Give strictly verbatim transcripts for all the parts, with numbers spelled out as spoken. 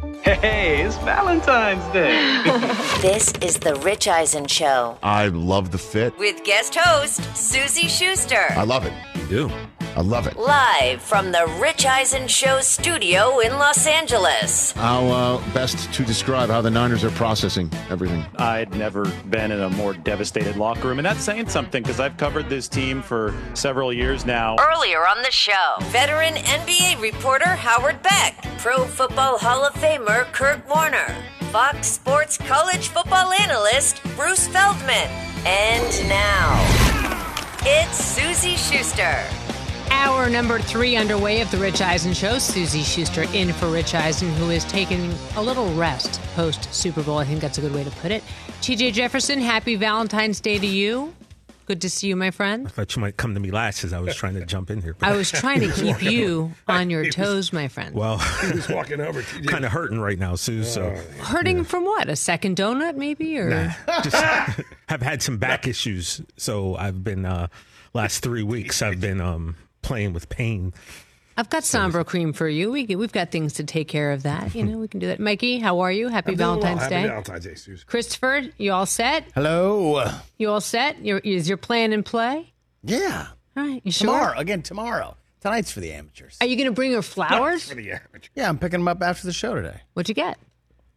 Hey, it's Valentine's Day. This is the Rich Eisen Show. I love the fit. With guest host, Susie Schuster. I love it. You do? I love it. Live from the Rich Eisen Show studio in Los Angeles. How uh, best to describe how the Niners are processing everything? I'd never been in a more devastated locker room, and that's saying something because I've covered this team for several years now. Earlier on the show, veteran N B A reporter Howard Beck, Pro Football Hall of Famer Kurt Warner, Fox Sports college football analyst Bruce Feldman, and now, it's Susie Schuster. Hour number three underway of the Rich Eisen Show. Susie Schuster in for Rich Eisen, who is taking a little rest post-Super Bowl. I think that's a good way to put it. T J Jefferson, happy Valentine's Day to you. Good to see you, my friend. I thought you might come to me last as I was trying to jump in here. But I was trying to keep you on your toes, my friend. Well, he was walking over. Kind of hurting right now, Sue. So hurting yeah. from what? A second donut, maybe, or nah, just have had some back issues. So I've been uh, last three weeks. I've been um, playing with pain. I've got Sombra cream for you. We we've got things to take care of that. You know, we can do that. Mikey, how are you? Happy I'm Valentine's well. Day. Happy Valentine's Day, Susan. Christopher, you all set? Hello. You all set? Your, is your plan in play? Yeah. All right. You sure? Tomorrow. Again, tomorrow. Tonight's for the amateurs. Are you going to bring her flowers? For the amateurs. Yeah, I'm picking them up after the show today. What'd you get?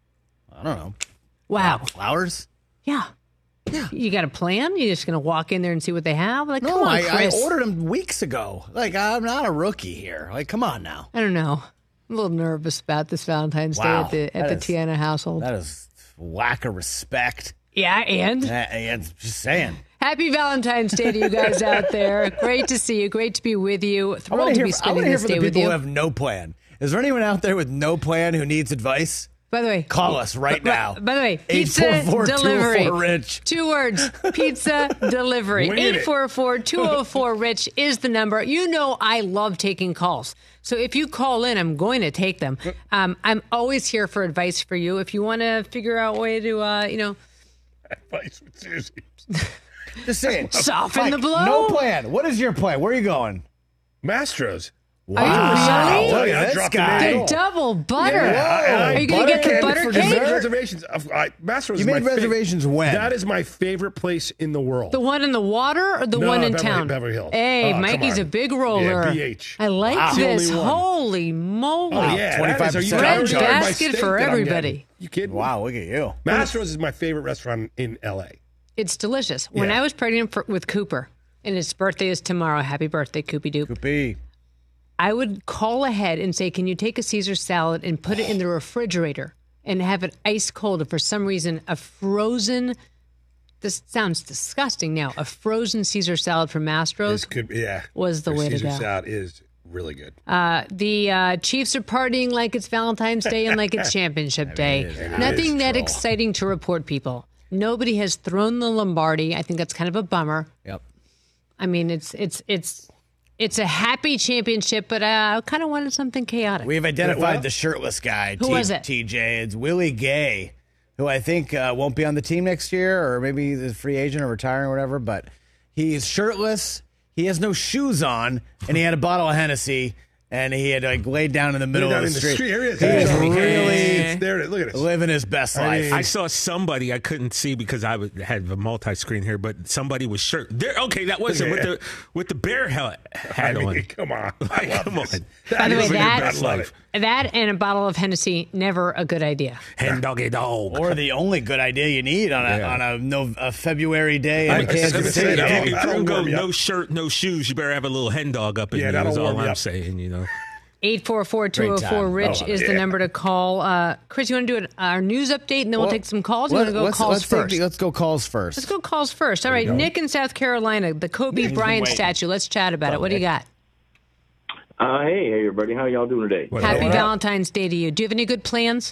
I don't know. Wow. Flowers? Yeah. Yeah. You got a plan? You're just going to walk in there and see what they have? Like, no, come on, I, Chris. I ordered them weeks ago. Like, I'm not a rookie here. Like, come on now. I don't know. I'm a little nervous about this Valentine's Wow. Day at the at That the is- Tiana household. That is lack of respect. Yeah, and? Uh, and just saying. Happy Valentine's Day to you guys out there. Great to see you. Great to be with you. I Thrilled want to to be hear, I spending wanna hear this from day the with people you. who have no plan. Is there anyone out there with no plan who needs advice? By the way, Call us right now. By the way, pizza eight four four, delivery. two oh four, rich. Two words, pizza delivery. Wing it. eight four four, two oh four, rich is the number. You know I love taking calls. So if you call in, I'm going to take them. Um, I'm always here for advice for you. If you want to figure out a way to, uh, you know. Advice with Susie. Just saying. Soften Mike, the blow. No plan. What is your plan? Where are you going? Mastros. Are you really? Look, I this dropped guy. the The double butter. Yeah, Are you going to get the And butter for cake? dessert reservations. I, Mastros You is made my reservations favorite. when? That is my favorite place in the world. The one in the water or the No, one in Beverly- town? Beverly Hills. Hey, Oh, come Mikey's on. a big roller. Yeah, B H. I like Wow. this. The only one. Holy moly. Oh, yeah. twenty-five that is- percent are you- off. that is my Basket steak for that I'm everybody. getting. You kidding? me? Wow, look at you. Mastros is my favorite restaurant in L A. It's delicious. When Yeah. I was pregnant for, with Cooper, and his birthday is tomorrow, happy birthday, Coopy Doop, Goopy. I would call ahead and say, can you take a Caesar salad and put it in the refrigerator and have it ice cold? And for some reason, a frozen, this sounds disgusting now, a frozen Caesar salad from This Mastro's could be, yeah. was the Their way to Caesar go. salad is really good. Uh, the uh, Chiefs are partying like it's Valentine's Day and like it's championship day. it Nothing is, that troll. exciting to report, people. Nobody has thrown the Lombardi. I think that's kind of a bummer. Yep. I mean, it's it's it's it's a happy championship, but uh, I kind of wanted something chaotic. We've identified Yeah, well- the shirtless guy. Who T- was it? T J. It's Willie Gay, who I think uh, won't be on the team next year, or maybe he's a free agent or retiring or whatever. But he's shirtless. He has no shoes on, and he had a bottle of Hennessy, and he had like laid down in the middle Down of in the the street. street. Here he is. He is He's really It's there. Look at this. living his best I life. mean- I saw somebody I couldn't see because I would, had a multi-screen here, but somebody was shirt. There, okay, that wasn't with the with the bear hat, hat I mean, on. come on. I Like, love come this. on. By the way, is your that- best life. That and a bottle of Hennessy, never a good idea. Hen doggy dog. Or the only good idea you need on a Yeah. on a, no, a February day I- in I was gonna Kansas say City. that. If, if That'll you're gonna go warm you no up. shirt, no shoes, you better have a little hen dog up in Yeah, you. that'll Is all warm you I'm up. saying, you know. eight four four, two oh four, RICH Oh, is the yeah. number to call. Uh, Chris, you want to do it, our news update, and then we'll Well, take some calls? You Let- want to go let's, calls let's take first? the- let's go calls first. Let's go calls first. All right, Nick in South Carolina, the Kobe Bryant waiting. statue. Let's chat about it. What do you got? Uh, hey, hey, everybody. How y'all doing today? What Happy up? Valentine's Day to you. Do you have any good plans?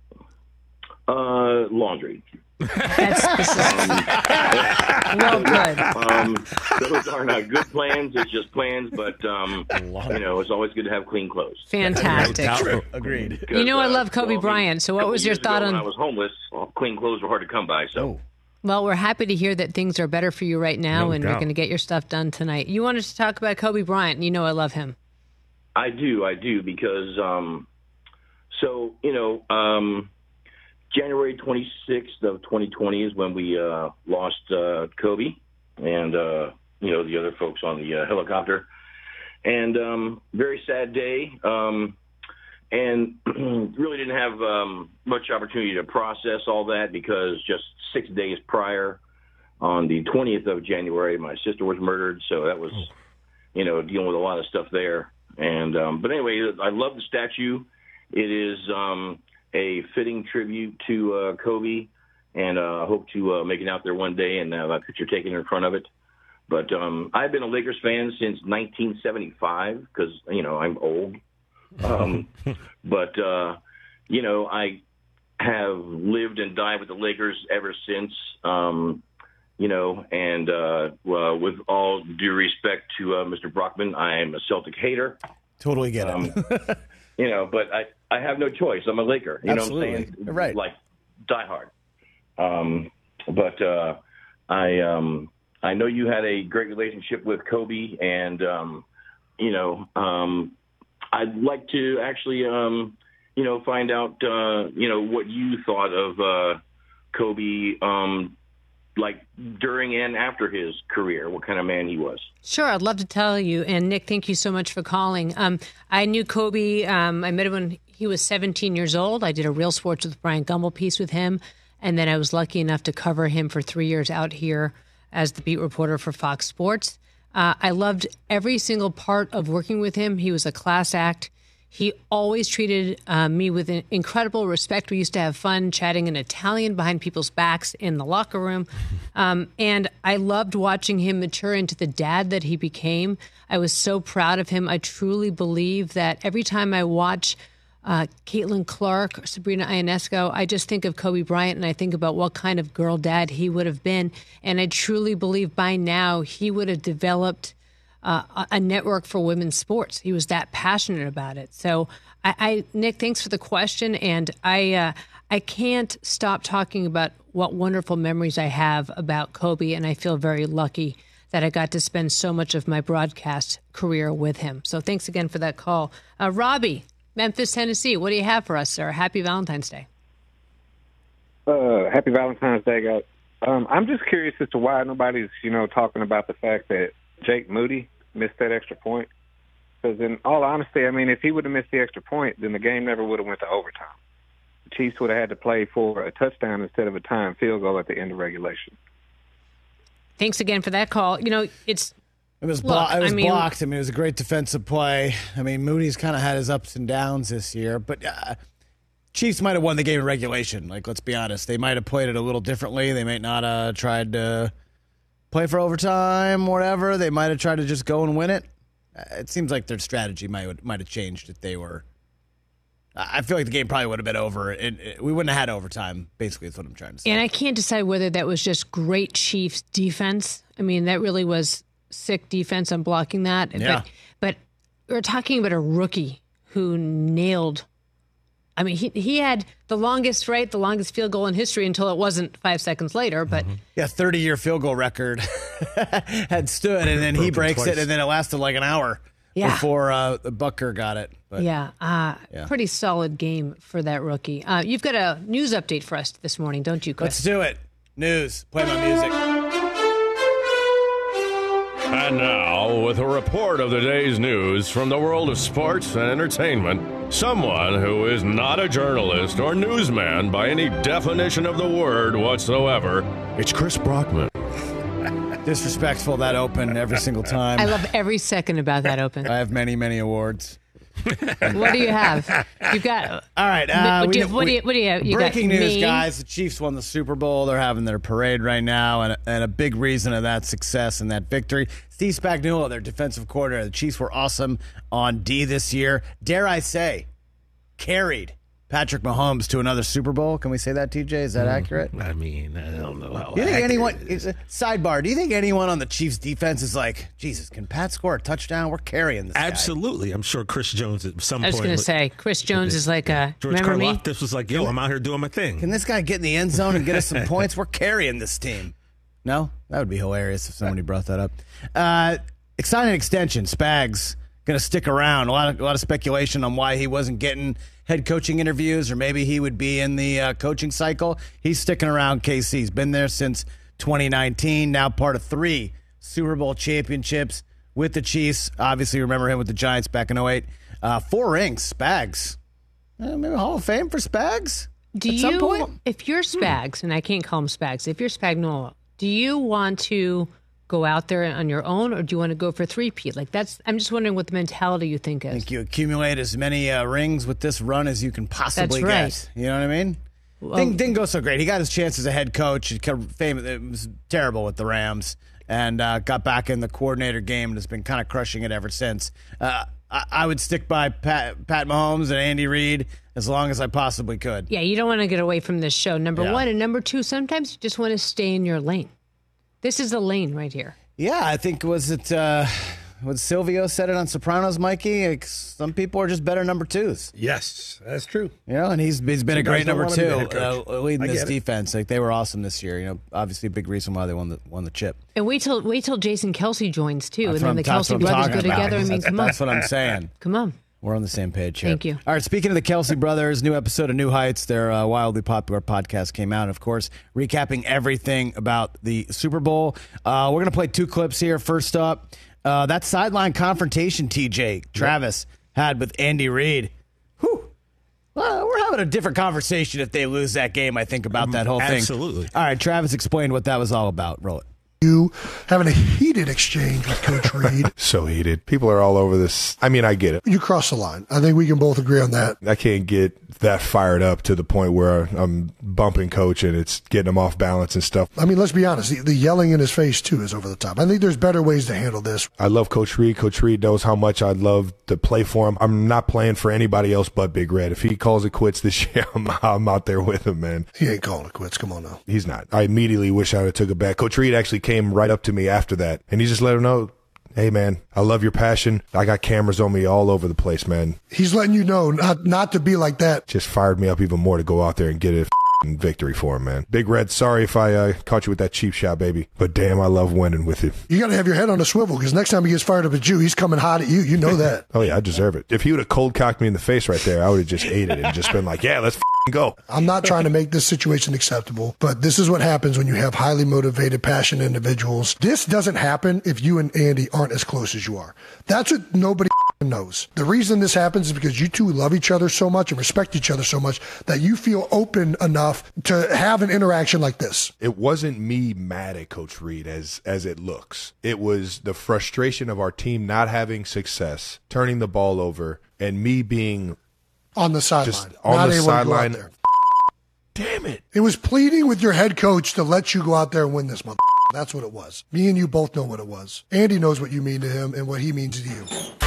Uh, laundry. That's this is well good. Um, those are not good plans. It's just plans, but um, you know, it's always good to have clean clothes. Fantastic. Doubtful. Agreed. You know I Uh, love Kobe well, I mean, Bryant. So a what couple was your years ago thought when on? I was homeless, well, clean clothes were hard to come by. So, Well, we're happy to hear that things are better for you right now, No and you're doubt. going to get your stuff done tonight. You wanted to talk about Kobe Bryant, and you know I love him. I do, I do, because um, so, you know, um, January twenty-sixth of twenty twenty is when we uh, lost uh, Kobe and, uh, you know, the other folks on the uh, helicopter. And um, very sad day. Um, and really didn't have um, much opportunity to process all that because just six days prior, on the twentieth of January, my sister was murdered. So that was, you know, dealing with a lot of stuff there. And um, but anyway, I love the statue. It is um, a fitting tribute to uh, Kobe, and I uh, hope to uh, make it out there one day and have a picture taken in front of it. But um, I've been a Lakers fan since nineteen seventy-five because, you know, I'm old. Um, but, uh, you know, I have lived and died with the Lakers ever since, um, you know, and uh, well, with all due respect to uh, Mister Brockman, I am a Celtic hater. Totally get it. Um, you know, but I, I have no choice. I'm a Laker. You Absolutely. know what I'm saying? You're right. Like, diehard. Um, but uh, I um, I know you had a great relationship with Kobe, and, um, you know, um, I'd like to actually, um, you know, find out, uh, you know, what you thought of uh, Kobe, um, like during and after his career, what kind of man he was. Sure, I'd love to tell you. And Nick, thank you so much for calling. Um, I knew Kobe. Um, I met him when he was seventeen years old. I did a Real Sports with Brian Gumbel piece with him. And then I was lucky enough to cover him for three years out here as the beat reporter for Fox Sports. Uh, I loved every single part of working with him. He was a class act. He always treated uh, me with an incredible respect. We used to have fun chatting in Italian behind people's backs in the locker room. Um, and I loved watching him mature into the dad that he became. I was so proud of him. I truly believe that every time I watch uh, Caitlin Clark or Sabrina Ionesco, I just think of Kobe Bryant and I think about what kind of girl dad he would have been. And I truly believe by now he would have developed Uh, a network for women's sports. He was that passionate about it. So, I, I Nick, thanks for the question, and I uh, I can't stop talking about what wonderful memories I have about Kobe, and I feel very lucky that I got to spend so much of my broadcast career with him. So, thanks again for that call, uh, Robbie, Memphis, Tennessee. What do you have for us, sir? Happy Valentine's Day. Uh, happy Valentine's Day, guys. Um, I'm just curious as to why nobody's, you know, talking about the fact that Jake Moody missed that extra point. Because in all honesty, I mean, if he would have missed the extra point, then the game never would have went to overtime. The Chiefs would have had to play for a touchdown instead of a timed field goal at the end of regulation. Thanks again for that call. You know, it's It was, look, blo- it was I mean, blocked. I mean, it was a great defensive play. I mean, Moody's kind of had his ups and downs this year, but uh, Chiefs might have won the game in regulation. Like, let's be honest. They might have played it a little differently. They might not have tried to play for overtime, whatever. They might have tried to just go and win it. It seems like their strategy might might have changed if they were. I feel like the game probably would have been over. It, it, we wouldn't have had overtime, basically, is what I'm trying to say. And I can't decide whether that was just great Chiefs defense. I mean, that really was sick defense on blocking that. Yeah. But, but we're talking about a rookie who nailed. I mean, he he had the longest, right, the longest field goal in history until it wasn't five seconds later. But mm-hmm. yeah, thirty-year field goal record had stood, and then he breaks twice. it, and then it lasted like an hour yeah. before uh, Butker got it. But, yeah, uh, yeah, pretty solid game for that rookie. Uh, you've got a news update for us this morning, don't you, Chris? Let's do it. News. Play my music. And now, with a report of the day's news from the world of sports and entertainment, someone who is not a journalist or newsman by any definition of the word whatsoever, it's Chris Brockman. Disrespectful, that open every single time. I love every second about that open. I have many, many awards. What do you have? You've got. All right. Uh, what, do you, we, what do you? What do you have? You breaking got news, me. guys! The Chiefs won the Super Bowl. They're having their parade right now, and and a big reason of that success and that victory. Steve Spagnuolo, their defensive coordinator. The Chiefs were awesome on D this year. Dare I say, carried Patrick Mahomes to another Super Bowl. Can we say that, T J? Is that mm, accurate? I mean, I don't know how. Do you think anyone? Sidebar. Do you think anyone on the Chiefs defense is like, Jesus? Can Pat score a touchdown? We're carrying this. Absolutely. Guy. I'm sure Chris Jones at some I was point. going to say Chris Jones is like a. George remember me? This was like, yo, I'm out here doing my thing. Can this guy get in the end zone and get us some points? We're carrying this team. No, that would be hilarious if somebody brought that up. Uh, exciting extension. Spags going to stick around. A lot of a lot of speculation on why he wasn't getting head coaching interviews, or maybe he would be in the uh, coaching cycle. He's sticking around K C. He's been there since twenty nineteen, now part of three Super Bowl championships with the Chiefs. Obviously, remember him with the Giants back in oh eight. Uh, four rings, Spags. Uh, maybe Hall of Fame for Spags? Do at you, some point? if you're Spags, and I can't call him Spags, if you're Spagnuolo, do you want to go out there on your own, or do you want to go for three-peat? Like that's, I'm just wondering what the mentality you think is. I think you accumulate as many uh, rings with this run as you can possibly That's right. get. You know what I mean? Well, didn't, didn't go so great. He got his chance as a head coach. He got famous. It was terrible with the Rams, and uh, got back in the coordinator game and has been kind of crushing it ever since. Uh, I, I would stick by Pat, Pat Mahomes and Andy Reid as long as I possibly could. Yeah, you don't want to get away from this show, number Yeah. one. And number two, sometimes you just want to stay in your lane. This is a lane right here. Yeah, I think was it uh, was Silvio said it on Sopranos, Mikey. Like, some people are just better number twos. Yes, that's true. You know, and he's he's been a Sometimes great don't number wanna be the two, head coach. uh, leading I this get it. defense. Like they were awesome this year. You know, obviously a big reason why they won the won the chip. And wait till wait till Jason Kelsey joins too, That's and then what the I'm- that's Kelsey what I'm brothers go talking about. together. I mean, That's- come on, That's what I'm saying. come on. We're on the same page here. Thank you. All right, speaking of the Kelsey brothers, new episode of New Heights, their uh, wildly popular podcast came out. Of course, recapping everything about the Super Bowl. Uh, we're going to play two clips here. First up, uh, that sideline confrontation T J Travis had with Andy Reid. Whew. Well, we're having a different conversation if they lose that game, I think, about that whole thing. Absolutely. All right, Travis explained what that was all about. Roll it. You having a heated exchange with Coach Reid. So heated. People are all over this. I mean, I get it. You crossed the line. I think we can both agree on that. I can't get that fired up to the point where I'm bumping Coach and it's getting him off balance and stuff. I mean, let's be honest. The, the yelling in his face, too, is over the top. I think there's better ways to handle this. I love Coach Reid. Coach Reid knows how much I love to play for him. I'm not playing for anybody else but Big Red. If he calls it quits this year, I'm, I'm out there with him, man. He ain't calling it quits. Come on now. He's not. I immediately wish I would have took it back. Coach Reid actually came right up to me after that, and he just let him know, hey, man, I love your passion. I got cameras on me all over the place, man. He's letting you know not, not to be like that. Just fired me up even more to go out there and get a f***ing victory for him, man. Big Red, sorry if I uh, caught you with that cheap shot, baby. But damn, I love winning with you. You got to have your head on a swivel because next time he gets fired up at you, he's coming hot at you. You know that. Oh, yeah, I deserve it. If he would have cold cocked me in the face right there, I would have just ate it and just been like, yeah, let's f***ing go. I'm not trying to make this situation acceptable, but this is what happens when you have highly motivated, passionate individuals. This doesn't happen if you and Andy aren't as close as you are. That's what nobody knows. The reason this happens is because you two love each other so much and respect each other so much that you feel open enough to have an interaction like this. It wasn't me mad at Coach Reid as as it looks. It was the frustration of our team not having success, turning the ball over, and me being on the sideline, just on not the able to go out sideline. there. Damn it. It was pleading with your head coach to let you go out there and win this month. That's what it was. Me and you both know what it was. Andy knows what you mean to him and what he means to you.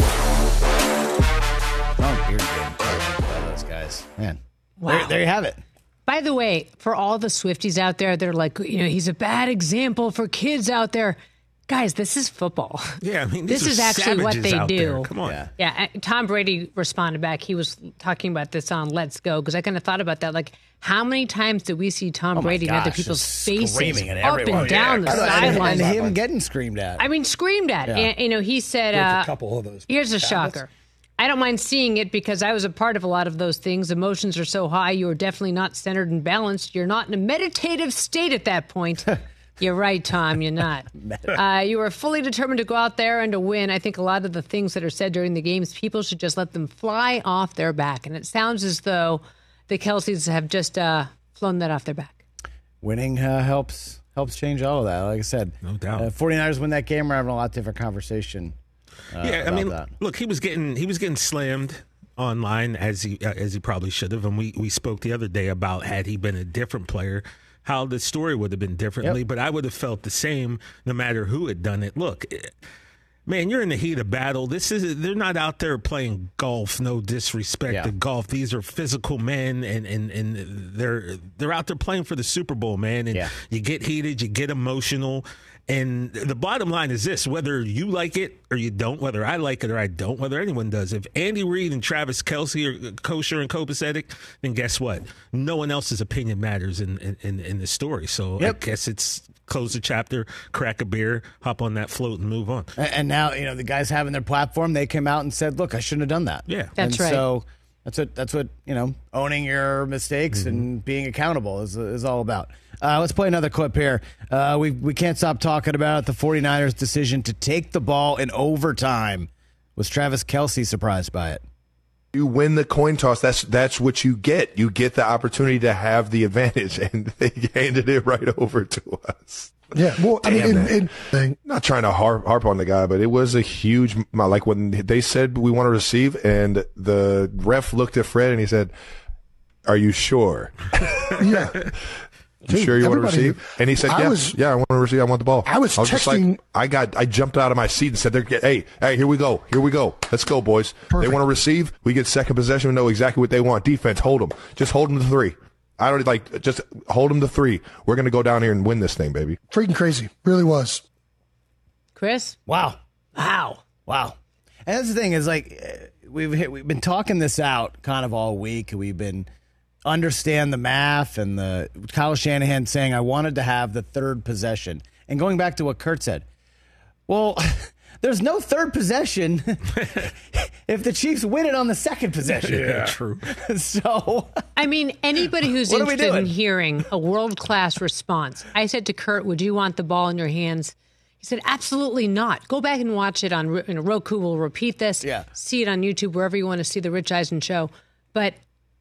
Oh, beard game. All those guys. Man. Wow. There, there you have it. By the way, for all the Swifties out there, they're like, you know, he's a bad example for kids out there. Guys, this is football. Yeah, I mean, these this are is actually what savages they out do. there. Come on. Yeah. Yeah, uh, Tom Brady responded back. He was talking about this on Let's Go because I kind of thought about that. Like, how many times did we see Tom Oh my Brady in other gosh, people's just faces, screaming at up everyone. and down Yeah. the And- sidelines? And him getting screamed at. I mean, screamed at. Yeah. And, you know, he said, There's uh, a couple of those. here's a tablets. shocker. I don't mind seeing it because I was a part of a lot of those things. Emotions are so high, you are definitely not centered and balanced. You're not in a meditative state at that point. You're right, Tom. You're not. Uh, you are fully determined to go out there and to win. I think a lot of the things that are said during the games, people should just let them fly off their back. And it sounds as though the Kelseys have just uh, flown that off their back. Winning uh, helps helps change all of that. Like I said, No doubt. Uh, 49ers win that game. We're having a lot different conversation. Uh, yeah, I about mean, that. look, he was getting he was getting slammed online as he uh, as he probably should have, and we we spoke the other day about had he been a different player, how the story would have been differently. Yep. But I would have felt the same no matter who had done it. Look, man, you're in the heat of battle. This is they're not out there playing golf. No disrespect Yeah. to golf. These are physical men, and and and they're they're out there playing for the Super Bowl, man. And Yeah. you get heated, you get emotional. And the bottom line is this, whether you like it or you don't, whether I like it or I don't, whether anyone does, if Andy Reid and Travis Kelsey are kosher and copacetic, then guess what? No one else's opinion matters in, in, in the story. So Yep. I guess it's close the chapter, crack a beer, hop on that float and move on. And and now, you know, the guys having their platform, they came out and said, look, I shouldn't have done that. Yeah. That's and right. So That's what that's what you know. Owning your mistakes mm-hmm. and being accountable is is all about. Uh, let's play another clip here. Uh, we we can't stop talking about the 49ers' decision to take the ball in overtime. Was Travis Kelce surprised by it? You win the coin toss. That's that's what you get. You get the opportunity to have the advantage, and they handed it right over to us. Yeah, well, Damn I mean, in, in, not trying to harp, harp on the guy, but it was a huge, like when they said we want to receive, and the ref looked at Fred and he said, "Are you sure? Yeah, you Dude, sure you want to receive?" And he said, I "Yeah, was, yeah, I want to receive. I want the ball." I was, I was just texting. like, I got, I jumped out of my seat and said, "They're, hey, hey, here we go, here we go, let's go, boys. Perfect. They want to receive. We get second possession. We know exactly what they want. Defense, hold them. Just hold them to three. I don't like just hold them to three. We're gonna go down here and win this thing, baby." Freaking crazy, really was. Chris, wow, wow, wow. And that's the thing is like we've hit, we've been talking this out kind of all week. We've been understand the math and the Kyle Shanahan saying I wanted to have the third possession, and going back to what Kurt said. Well, there's no third possession if the Chiefs win it on the second possession. Yeah, true. So, I mean, anybody who's What are we interested in doing? hearing a world-class response. I said to Kurt, would you want the ball in your hands? He said, absolutely not. Go back and watch it on you know, Roku. Will repeat this. Yeah. See it on YouTube, wherever you want to see the Rich Eisen show. But,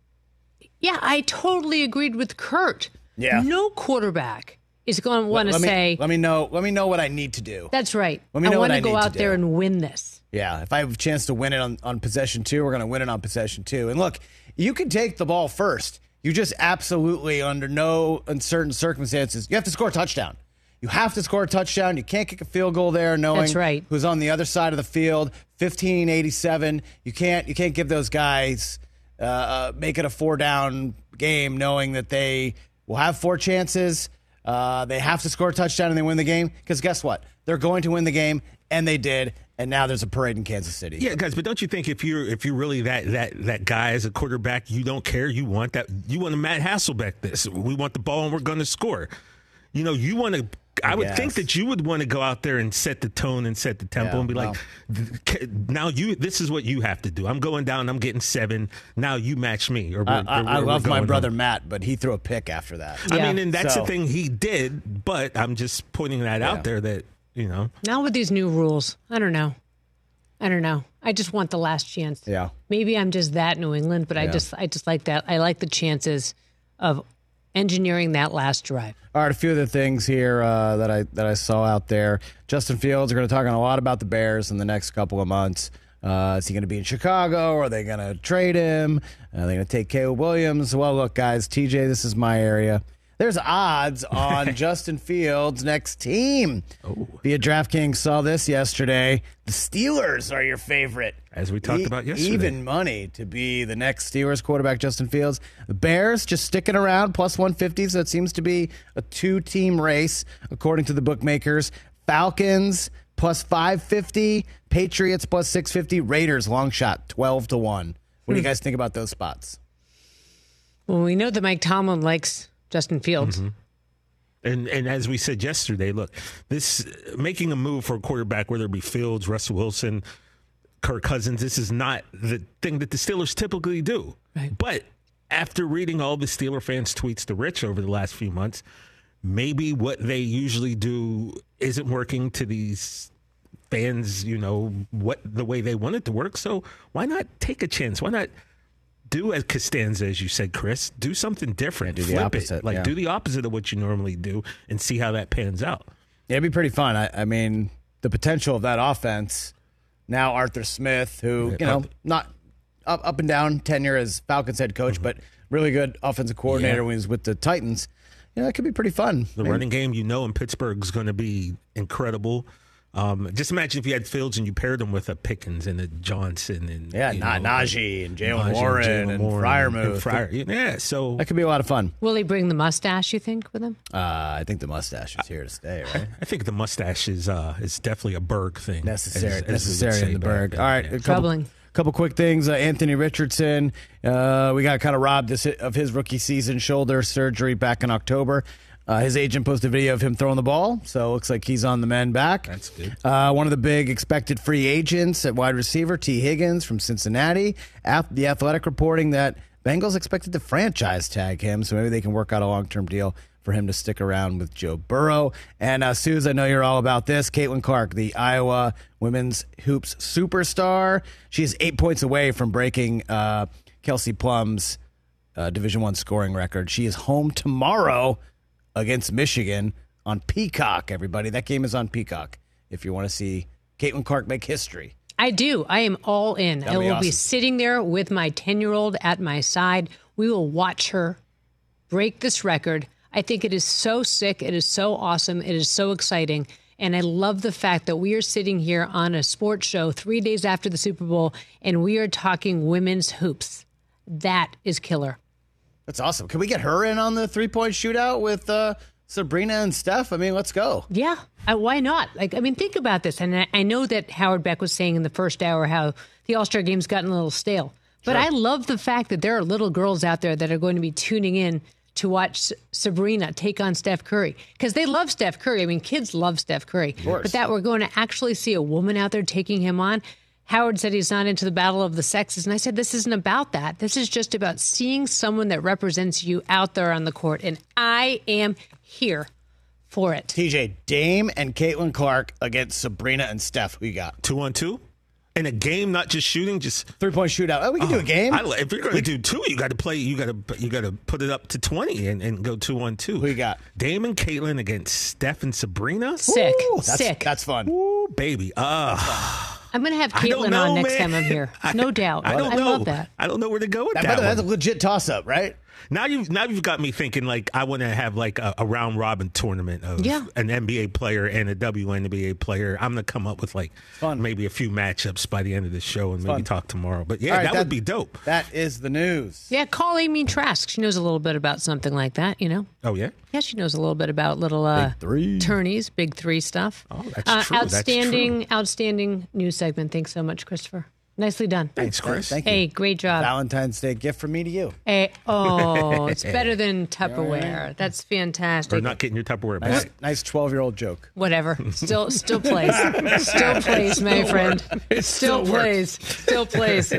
yeah, I totally agreed with Kurt. Yeah. No quarterback is going to want to let me, say, let me know. Let me know what I need to do. that's right. Let me I know want what to I go need to out there do. and win this. Yeah, if I have a chance to win it on, on possession two, we're going to win it on possession two. And look, you can take the ball first. You just absolutely, under no uncertain circumstances, you have to score a touchdown. You have to score a touchdown. You can't kick a field goal there knowing That's right. who's on the other side of the field. fifteen eighty-seven. You can't you can't give those guys uh, uh, make it a four down game knowing that they will have four chances. Uh, they have to score a touchdown and they win the game because guess what? They're going to win the game, and they did. And now there's a parade in Kansas City. Yeah, guys, but don't you think if you're if you're really that that that guy as a quarterback, you don't care. You want that. You want to Matt Hasselbeck this. We want the ball and we're going to score. You know, you want to. I would Yes. think that you would want to go out there and set the tone and set the tempo Yeah, and be well. like, now you. This is what you have to do. I'm going down. I'm getting seven. Now you match me. Or, I, or- I, or I we're love my going brother home. Matt, but he threw a pick after that. I Yeah. mean, and that's So- the thing he did. But I'm just pointing that Yeah. out there that you know. Now with these new rules, I don't know. I don't know. I just want the last chance. Yeah. Maybe I'm just that New England, but I Yeah. just I just like that. I like the chances of engineering that last drive. All right, a few of the things here uh, that I that I saw out there. Justin Fields are going to talk a lot about the Bears in the next couple of months. Uh, is he going to be in Chicago? Are they going to trade him? Are they going to take Caleb Williams? Well, look, guys, T J, this is my area. There's odds on Justin Fields' next team. Oh. Via DraftKings saw this yesterday. The Steelers are your favorite. As we talked E- about yesterday. Even money to be the next Steelers quarterback, Justin Fields. The Bears just sticking around, plus one fifty, so it seems to be a two-team race, according to the bookmakers. Falcons, plus five fifty. Patriots, plus six fifty. Raiders, long shot, twelve to one. What do you guys think about those spots? Well, we know that Mike Tomlin likes Justin Fields. Mm-hmm. And and as we said yesterday, look, this making a move for a quarterback, whether it be Fields, Russell Wilson, Kirk Cousins, this is not the thing that the Steelers typically do. Right. But after reading all the Steeler fans' tweets to Rich over the last few months, maybe what they usually do isn't working to these fans, you know, what the way they want it to work. So why not take a chance? Why not do as Costanza, as you said, Chris, do something different. Yeah, do the Flip opposite, it. Like yeah. do the opposite of what you normally do and see how that pans out. Yeah, it'd be pretty fun. I, I mean, the potential of that offense. Now Arthur Smith, who, you know, Up- not up, up and down tenure as Falcons head coach, but really good offensive coordinator Yeah. when he was with the Titans. You know, that could be pretty fun. The Maybe- running game, you know, in Pittsburgh is going to be incredible. Um, just imagine if you had Fields and you paired them with a Pickens and a Johnson and Yeah, you Na- know, Najee and Jalen Najee Warren Jalen and Warren Freiermuth. and Fryer. Yeah, so That could be a lot of fun. Will he bring the mustache, you think, with him? Uh, I think the mustache is here to stay, right? I think the mustache is uh, is definitely a Berg thing. Necessary, as- as we would necessary say in the back Berg. then. All right, Yeah. a couple, Troubling. couple quick things. Uh, Anthony Richardson, uh, we got kind of robbed this, of his rookie season shoulder surgery back in October. Uh, his agent posted a video of him throwing the ball, so it looks like he's on the mend back. That's good. Uh, one of the big expected free agents at wide receiver, T. Higgins from Cincinnati. Af- the Athletic reporting that Bengals expected to franchise tag him, so maybe they can work out a long-term deal for him to stick around with Joe Burrow. And uh, Suze, I know you're all about this. Caitlin Clark, the Iowa women's hoops superstar. She's eight points away from breaking uh, Kelsey Plum's uh, Division One scoring record. She is home tomorrow against Michigan on Peacock, everybody. That game is on Peacock if you want to see Caitlin Clark make history. I do. I am all in. That'd I be will awesome. be sitting there with my ten-year-old at my side. We will watch her break this record. I think it is so sick. It is so awesome. It is so exciting. And I love the fact that we are sitting here on a sports show three days after the Super Bowl, and we are talking women's hoops. That is killer. That's awesome. Can we get her in on the three-point shootout with uh, Sabrina and Steph? I mean, let's go. Yeah, uh, why not? Like, I mean, think about this. And I, I know that Howard Beck was saying in the first hour how the All-Star game's gotten a little stale. But Sure. I love the fact that there are little girls out there that are going to be tuning in to watch S- Sabrina take on Steph Curry. Because they love Steph Curry. I mean, kids love Steph Curry. course. But that we're going to actually see a woman out there taking him on. Howard said he's not into the battle of the sexes. And I said, this isn't about that. This is just about seeing someone that represents you out there on the court. And I am here for it. T J, Dame and Caitlin Clark against Sabrina and Steph. Who you got? Two on two? In a game, not just shooting, just three-point shootout. Oh, we can do a game. I, if you're going to do two, you got to play. You got to you got to put it up to twenty and, and go two on two. Who you got? Dame and Caitlin against Steph and Sabrina. Sick. Ooh, that's, Sick. That's fun. Ooh, baby. Uh, I'm going to have I don't Caitlin know, on next man. time I'm here. No doubt. I don't I know. love that. I don't know where to go with That, that. by the way, that's a one. legit toss-up, right? Now you've now you've got me thinking like I want to have like a, a round robin tournament of Yeah. an N B A player and a W N B A player. I'm gonna come up with like Fun. maybe a few matchups by the end of the show and maybe Fun. talk tomorrow. But yeah, All right, that, would be dope. That is the news. Yeah, call Amy Trask. She knows a little bit about something like that, you know? Oh yeah. Yeah, she knows a little bit about little uh, Big three. tourneys, big three stuff. Oh, that's uh, true. That's Outstanding, true. outstanding news segment. Thanks so much, Christopher. Nicely done. Thanks, Chris. Thank you. Hey, great job. Valentine's Day gift from me to you. Hey, oh, it's better than Tupperware. That's Or fantastic. not getting your Tupperware Nice, back. nice twelve-year-old joke. Whatever. Still, still plays. Still plays, my friend. It Still still works. plays. Still plays.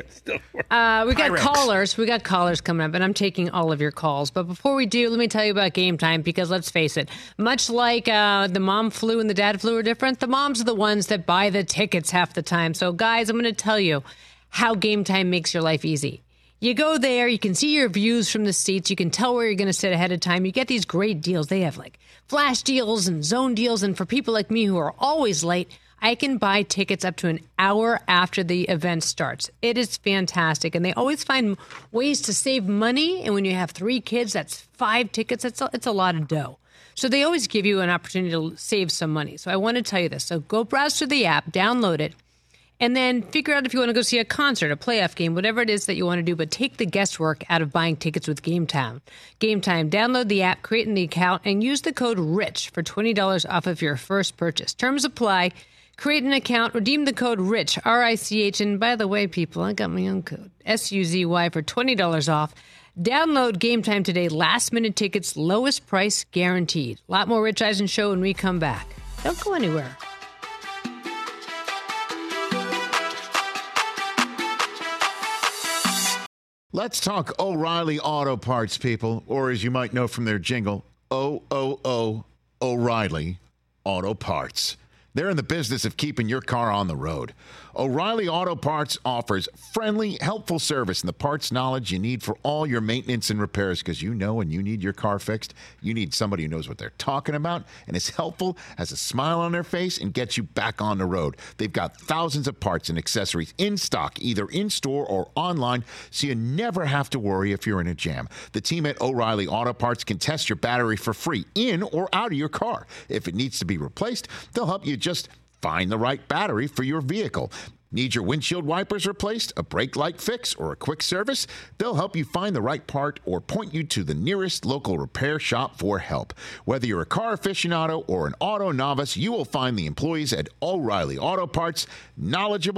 Uh, we got Pyrex. callers. We got callers coming up, and I'm taking all of your calls. But before we do, let me tell you about Game Time, because let's face it, much like uh, the mom flu and the dad flu are different, the moms are the ones that buy the tickets half the time. So, guys, I'm going to tell you how Game Time makes your life easy. You go there, you can see your views from the seats, you can tell where you're going to sit ahead of time. You get these great deals. They have like flash deals and zone deals. And for people like me who are always late, I can buy tickets up to an hour after the event starts. It is fantastic. And they always find ways to save money. And when you have three kids, that's five tickets. That's a, it's a lot of dough. So they always give you an opportunity to save some money. So I want to tell you this. So go browse through the app, download it, and then figure out if you want to go see a concert, a playoff game, whatever it is that you want to do, but take the guesswork out of buying tickets with Game Time. Game Time, download the app, create an account, and use the code RICH for twenty dollars off of your first purchase. Terms apply. Create an account, redeem the code RICH, R I C H, and by the way, people, I got my own code, S U Z Y, for twenty dollars off. Download Game Time today. Last minute tickets, lowest price guaranteed. A lot more Rich Eisen show when we come back. Don't go anywhere. Let's talk O'Reilly Auto Parts, people, or as you might know from their jingle, O O O O'Reilly Auto Parts. They're in the business of keeping your car on the road. O'Reilly Auto Parts offers friendly, helpful service and the parts knowledge you need for all your maintenance and repairs, because you know when you need your car fixed, you need somebody who knows what they're talking about and is helpful, has a smile on their face, and gets you back on the road. They've got thousands of parts and accessories in stock, either in-store or online, so you never have to worry if you're in a jam. The team at O'Reilly Auto Parts can test your battery for free in or out of your car. If it needs to be replaced, they'll help you just find the right battery for your vehicle. Need your windshield wipers replaced, a brake light fix, or a quick service? They'll help you find the right part or point you to the nearest local repair shop for help. Whether you're a car aficionado or an auto novice, you will find the employees at O'Reilly Auto Parts knowledgeable,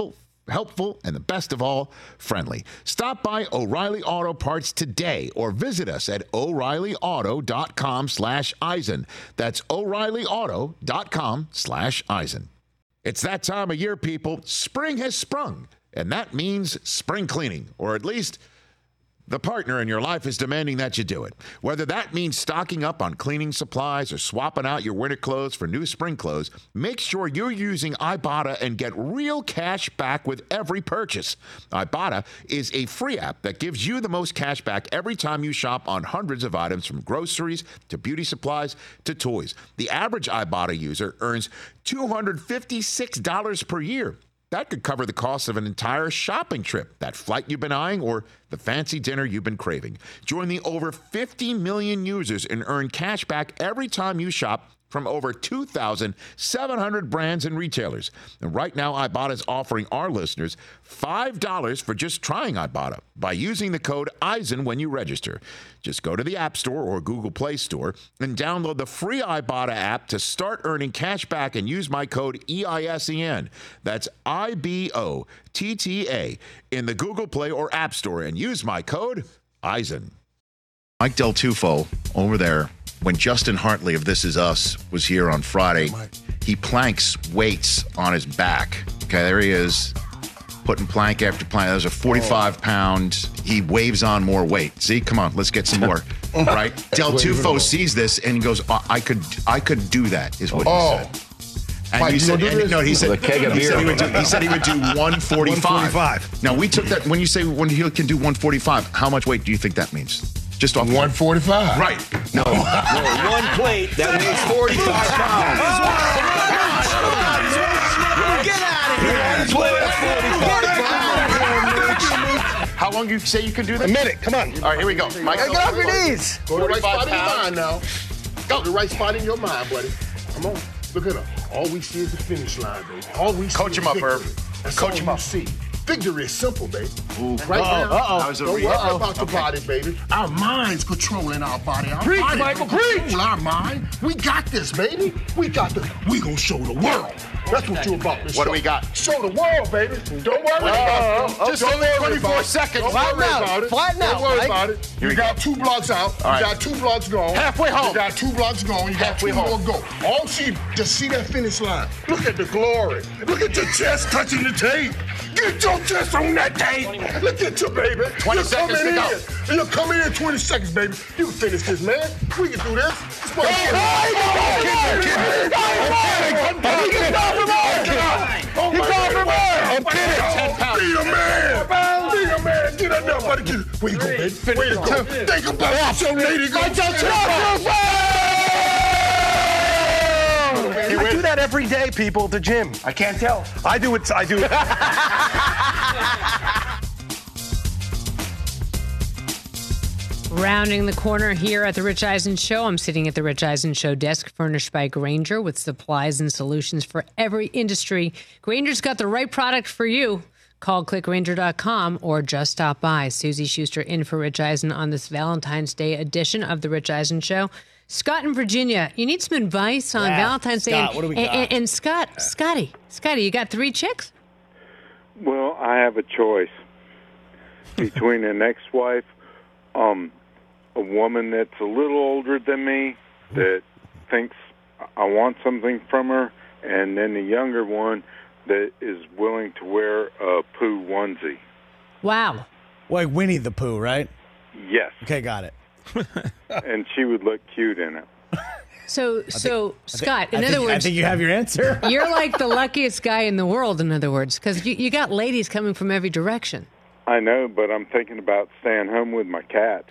helpful, and the best of all, friendly. Stop by O'Reilly Auto Parts today or visit us at O'Reilly Auto dot com slash Eisen. That's O'Reilly Auto dot com slash Eisen. It's that time of year, people. Spring has sprung, and that means spring cleaning, or at least the partner in your life is demanding that you do it. Whether that means stocking up on cleaning supplies or swapping out your winter clothes for new spring clothes, make sure you're using Ibotta and get real cash back with every purchase. Ibotta is a free app that gives you the most cash back every time you shop on hundreds of items, from groceries to beauty supplies to toys. The average Ibotta user earns two hundred fifty-six dollars per year. That could cover the cost of an entire shopping trip, that flight you've been eyeing, or the fancy dinner you've been craving. Join the over fifty million users and earn cash back every time you shop from over two thousand seven hundred brands and retailers. And right now, Ibotta is offering our listeners five dollars for just trying Ibotta by using the code Eisen when you register. Just go to the App Store or Google Play Store and download the free Ibotta app to start earning cash back and use my code E I S E N. That's I B O T T A in the Google Play or App Store and use my code Eisen. Mike Del Tufo over there, when Justin Hartley of This Is Us was here on Friday, he planks weights on his back. Okay, there he is, putting plank after plank. That was a forty-five pound. He waves on more weight. See, come on, let's get some more. Right? Del Tufo sees this and he goes, oh, "I could, I could do that." Is what he Oh. said. And Mike, he you said, gonna do and, this? no, he said, With a keg of he, beer. said he, would do, he said he would do one forty-five. one forty-five. Now we took that. When you say when he can do one forty-five, how much weight do you think that means? Just off one forty-five. Right. No. No, one plate that weighs forty-five pounds. Get out of here. How long do you say you can do A that? minute. Come on. All right, here we go. Mike, Get off your knees. Go to the right spot in your pounds. mind now. Go to the right spot in your mind, buddy. Come on. Look at him. All we see is the finish line, baby. All we see Coach is him up, victory. Herb. That's Coach all him you up. see. Victory is simple, baby. Ooh. Right Uh-oh, now, uh-oh. That was a don't read. worry Uh-oh. about your Okay. body, baby. Our mind's controlling our body. Our Preach, body Michael, don't preach. control our mind. We got this, baby. We got this. We gonna show the world. That's what you're about. This What do show. we got? Show the world, baby. Don't worry about it. oh, Just okay. don't worry twenty-four about it. seconds. Don't Flatten worry out. about it. Flatten Don't out, worry Mike. about it. Here You we got two blocks out. All right. You got two blocks gone. Halfway home. You got two blocks gone. You got Halfway two home. more go. All see, just see that finish line. Look at the glory. Look at your chest touching the tape. Get your chest on that tape. Look at your baby. twenty You're seconds coming to go. in. You're coming in twenty seconds, baby. You can finish this, man. We can do this. It's what Hey, hey, I'm kidding. Oh, my God. I'm kidding. Be a man. Be a man. Get up there, buddy. Get Where you go, baby? Where you go? Think about what your lady goes. I do that every day, people, at the gym. I can't tell. I do it. I do it. Rounding the corner here at the Rich Eisen Show, I'm sitting at the Rich Eisen Show desk furnished by Grainger with supplies and solutions for every industry. Grainger's got the right product for you. Call click grainger dot com or just stop by. Susie Schuster in for Rich Eisen on this Valentine's Day edition of the Rich Eisen Show. Scott in Virginia, you need some advice on Yeah. Valentine's Day. Scott, and, what do we and- got? And, and Scott, Scotty, Scotty, you got three chicks? Well, I have a choice between an ex-wife, um, a woman that's a little older than me that thinks I want something from her, and then the younger one that is willing to wear a Pooh onesie. Wow. Like Winnie the Pooh, right? Yes. Okay, got it. And she would look cute in it. So, so Scott, I in think- other I words, think you have your answer. You're like the luckiest guy in the world, in other words, because you, you got ladies coming from every direction. I know, but I'm thinking about staying home with my cats.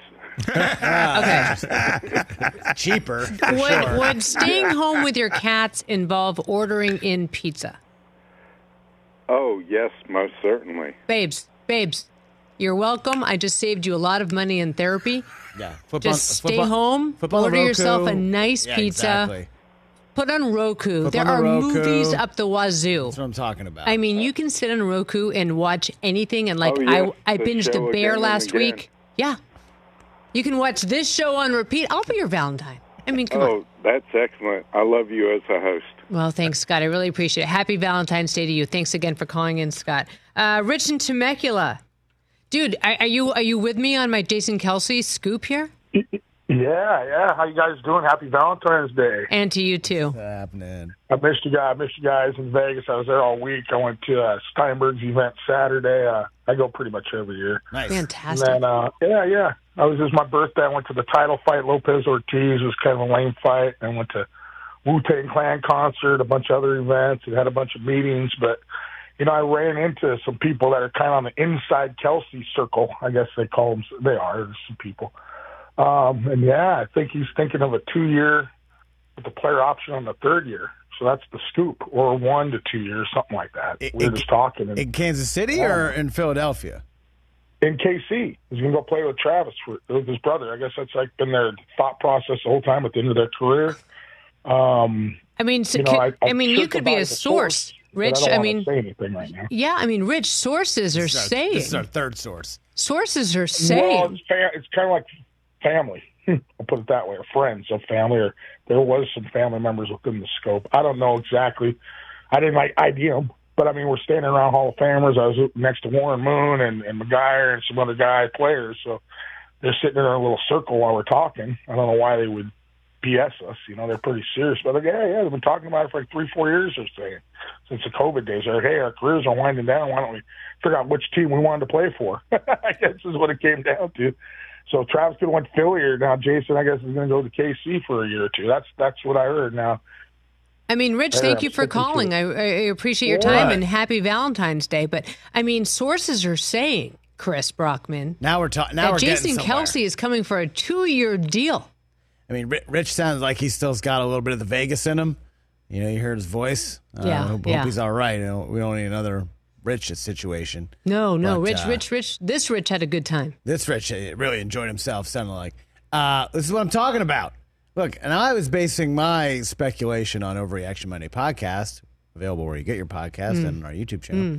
Okay. Cheaper. for Would, sure. would staying home with your cats involve ordering in pizza? Oh, yes, most certainly. Babes, babes, you're welcome. I just saved you a lot of money in therapy. Yeah. Flip Just on- flip stay on- home, flip on the order yourself a Roku. nice Yeah, pizza. exactly. Put on Roku. Flip there on the are Roku. movies up the wazoo. That's what I'm talking about. I mean, you can sit on Roku and watch anything. And like Oh, yes, I, I the binged The show Bear again and last again. week. Yeah, you can watch this show on repeat. I'll be your Valentine. I mean, come on. Oh, that's excellent. I love you as a host. Well, thanks, Scott. I really appreciate it. Happy Valentine's Day to you. Thanks again for calling in, Scott. Uh, Rich in Temecula. Dude, are, are you are you with me on my Jason Kelsey scoop here? Yeah, yeah. How you guys doing? Happy Valentine's Day. And to you, too. What's happening? I missed you guys. I missed you guys in Vegas. I was there all week. I went to uh, Steinberg's event Saturday. Uh, I go pretty much every year. Nice. Fantastic. And then, uh, yeah, yeah. I was, it was my birthday. I went to the title fight, Lopez Ortiz. It was kind of a lame fight. I went to Wu-Tang Clan concert, a bunch of other events, and had a bunch of meetings. But, you know, I ran into some people that are kind of on the inside Kelsey circle. I guess they call them. They are. There's some people. Um, and, yeah, I think he's thinking of a two-year with the player option on the third year. So that's the scoop, or one to two years, something like that. It, we were it, just talking. And, in Kansas City or in Philadelphia? In K C. He's going to go play with Travis, for, with his brother. I guess that's like been their thought process the whole time at the end of their career. Um, I mean, so you know, could, I, I mean, you could be a source, Rich. I, I, don't mean, say anything right now. yeah, I mean, Rich, sources are This is our- saying. This is our third source. Sources are saying. Well, it's, fa- it's kind of like family. I'll put it that way, or friends of family, or there was some family members within the scope. I don't know exactly. I didn't like I D them, but I mean, we're standing around Hall of Famers. I was next to Warren Moon and, and McGuire and some other guy players, so they're sitting in a little circle while we're talking. I don't know why they would B S us. You know, they're pretty serious. But like, yeah, yeah, they've been talking about it for like three, four years or so since the COVID days. They're, hey, our careers are winding down. Why don't we figure out which team we wanted to play for? I guess is what it came down to. So Travis could have went Philly, or now Jason, I guess, is going to go to K C for a year or two. That's that's what I heard. Now, I mean, Rich, thank you for calling. I, I appreciate your time and happy Valentine's Day. But I mean, sources are saying, Chris Brockman, now we're talking. Now that we're Jason getting somewhere. Kelsey is coming for a two-year deal. I mean, Rich sounds like he still's got a little bit of the Vegas in him. You know, you heard his voice. Uh, Yeah, hope, yeah. hope he's all right. You know, we don't need another Rich situation. No, no, But, Rich, uh, Rich, Rich. This Rich had a good time. This Rich uh, really enjoyed himself, sounded like. Uh, this is what I'm talking about. Look, and I was basing my speculation on Overreaction Monday podcast, available where you get your podcast Mm. and on our YouTube channel.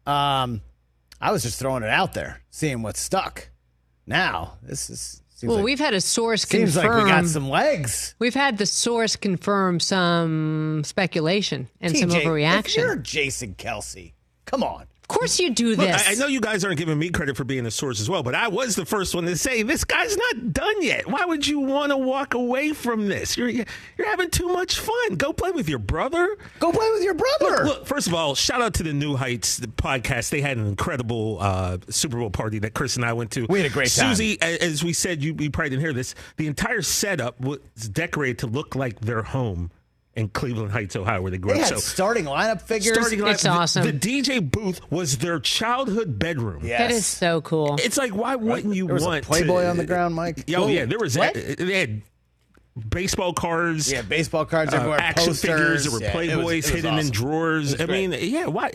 Um, I was just throwing it out there, seeing what stuck. Now, this is. Seems Well, like, we've had a source seems confirm. like we got some legs. We've had the source confirm some speculation and some T J, overreaction. if you're Jason Kelsey, come on. Of course you do Look, this. I, I know you guys aren't giving me credit for being a source as well, but I was the first one to say this guy's not done yet. Why would you want to walk away from this? You're you're having too much fun. Go play with your brother. Go play with your brother. Look, look, first of all, shout out to the New Heights the podcast. They had an incredible uh, Super Bowl party that Chris and I went to. We had a great time. Susie, a- as we said, you, you probably didn't hear this. The entire setup was decorated to look like their home in Cleveland Heights, Ohio, where they grew They up. had So starting lineup figures. starting line- It's awesome. The, the D J booth was their childhood bedroom. Yes. That is so cool. It's like, why wouldn't you There was a want Playboy to, on the ground, Mike. Oh yeah, there was. What? They had baseball cards. Yeah, baseball cards uh, everywhere. action posters. figures. There were Yeah, it Playboys was- it was hidden in awesome. drawers. It was I great. mean, yeah. Why?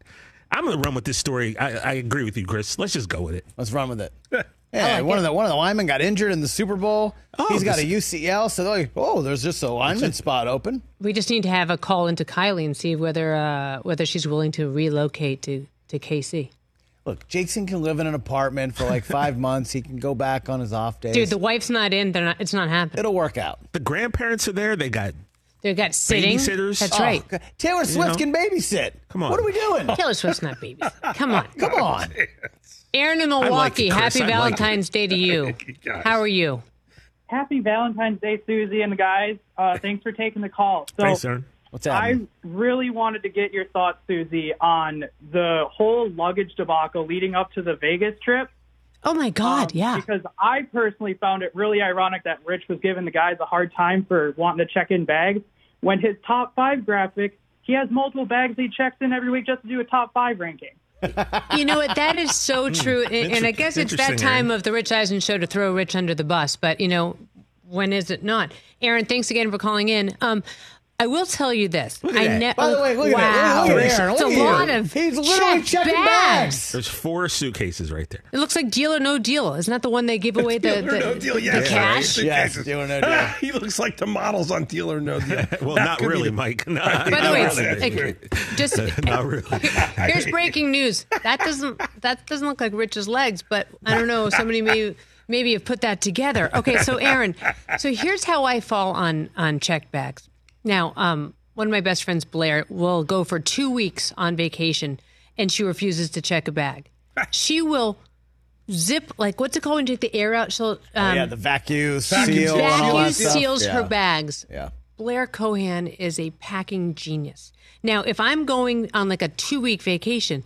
I'm gonna run with this story. I, I agree with you, Chris. Let's just go with it. Let's run with it. Yeah, one of the one of the linemen got injured in the Super Bowl. Oh, He's got this- a U C L, so they're like, oh, there's just a lineman spot open. We just need to have a call into Kylie and see whether uh, whether she's willing to relocate to, to K C. Look, Jason can live in an apartment for like five months. He can go back on his off days. Dude, the wife's not in. They're not. It's not happening. It'll work out. The grandparents are there. They got They got sitting. babysitters. That's Oh, right. God. Taylor Swift know? can babysit. Come on. What are we doing? Taylor Swift's not baby. Come on. Come on. Aaron in like Milwaukee. it, Chris. Happy I like Valentine's Day to you. How are you? Happy Valentine's Day, Susie and the guys. Uh, thanks for taking the call. So Thanks, Aaron. What's I happening? really wanted to get your thoughts, Susie, on the whole luggage debacle leading up to the Vegas trip. Oh, my God. Um, yeah. Because I personally found it really ironic that Rich was giving the guys a hard time for wanting to check in bags when his top five graphic, he has multiple bags he checks in every week just to do a top five ranking. You know what? That is so true. And, and I guess it's that Interesting, time Aaron. of the Rich Eisen show to throw Rich under the bus. But, you know, when is it not? Aaron, thanks again for calling in. Um, I will tell you this. Look at I that. ne- By the way, look wow. at that. Look at Aaron. It's Look a at lot here. of He's literally checked checking bags. There's four suitcases right there. It looks like Deal or No Deal. Isn't that the one they give away the, Deal or the, No Deal, the yes. cash? Yes, deal or no deal. he looks like the models on Deal or No Deal. Well, That not could be really, the- Mike. No, By the not way, really. it's like, just not really. here's breaking news. That doesn't that doesn't look like Rich's legs, but I don't know. Somebody may maybe have put that together. Okay, so Aaron, so here's how I fall on on check bags. Now, um, one of my best friends, Blair, will go for two weeks on vacation, and she refuses to check a bag. She will zip, like, what's it called when you take the air out? She'll, um, oh, yeah, the vacuum seal. Vacuum and all that seals stuff. her Yeah. bags. Yeah. Blair Cohan is a packing genius. Now, if I'm going on like a two week vacation,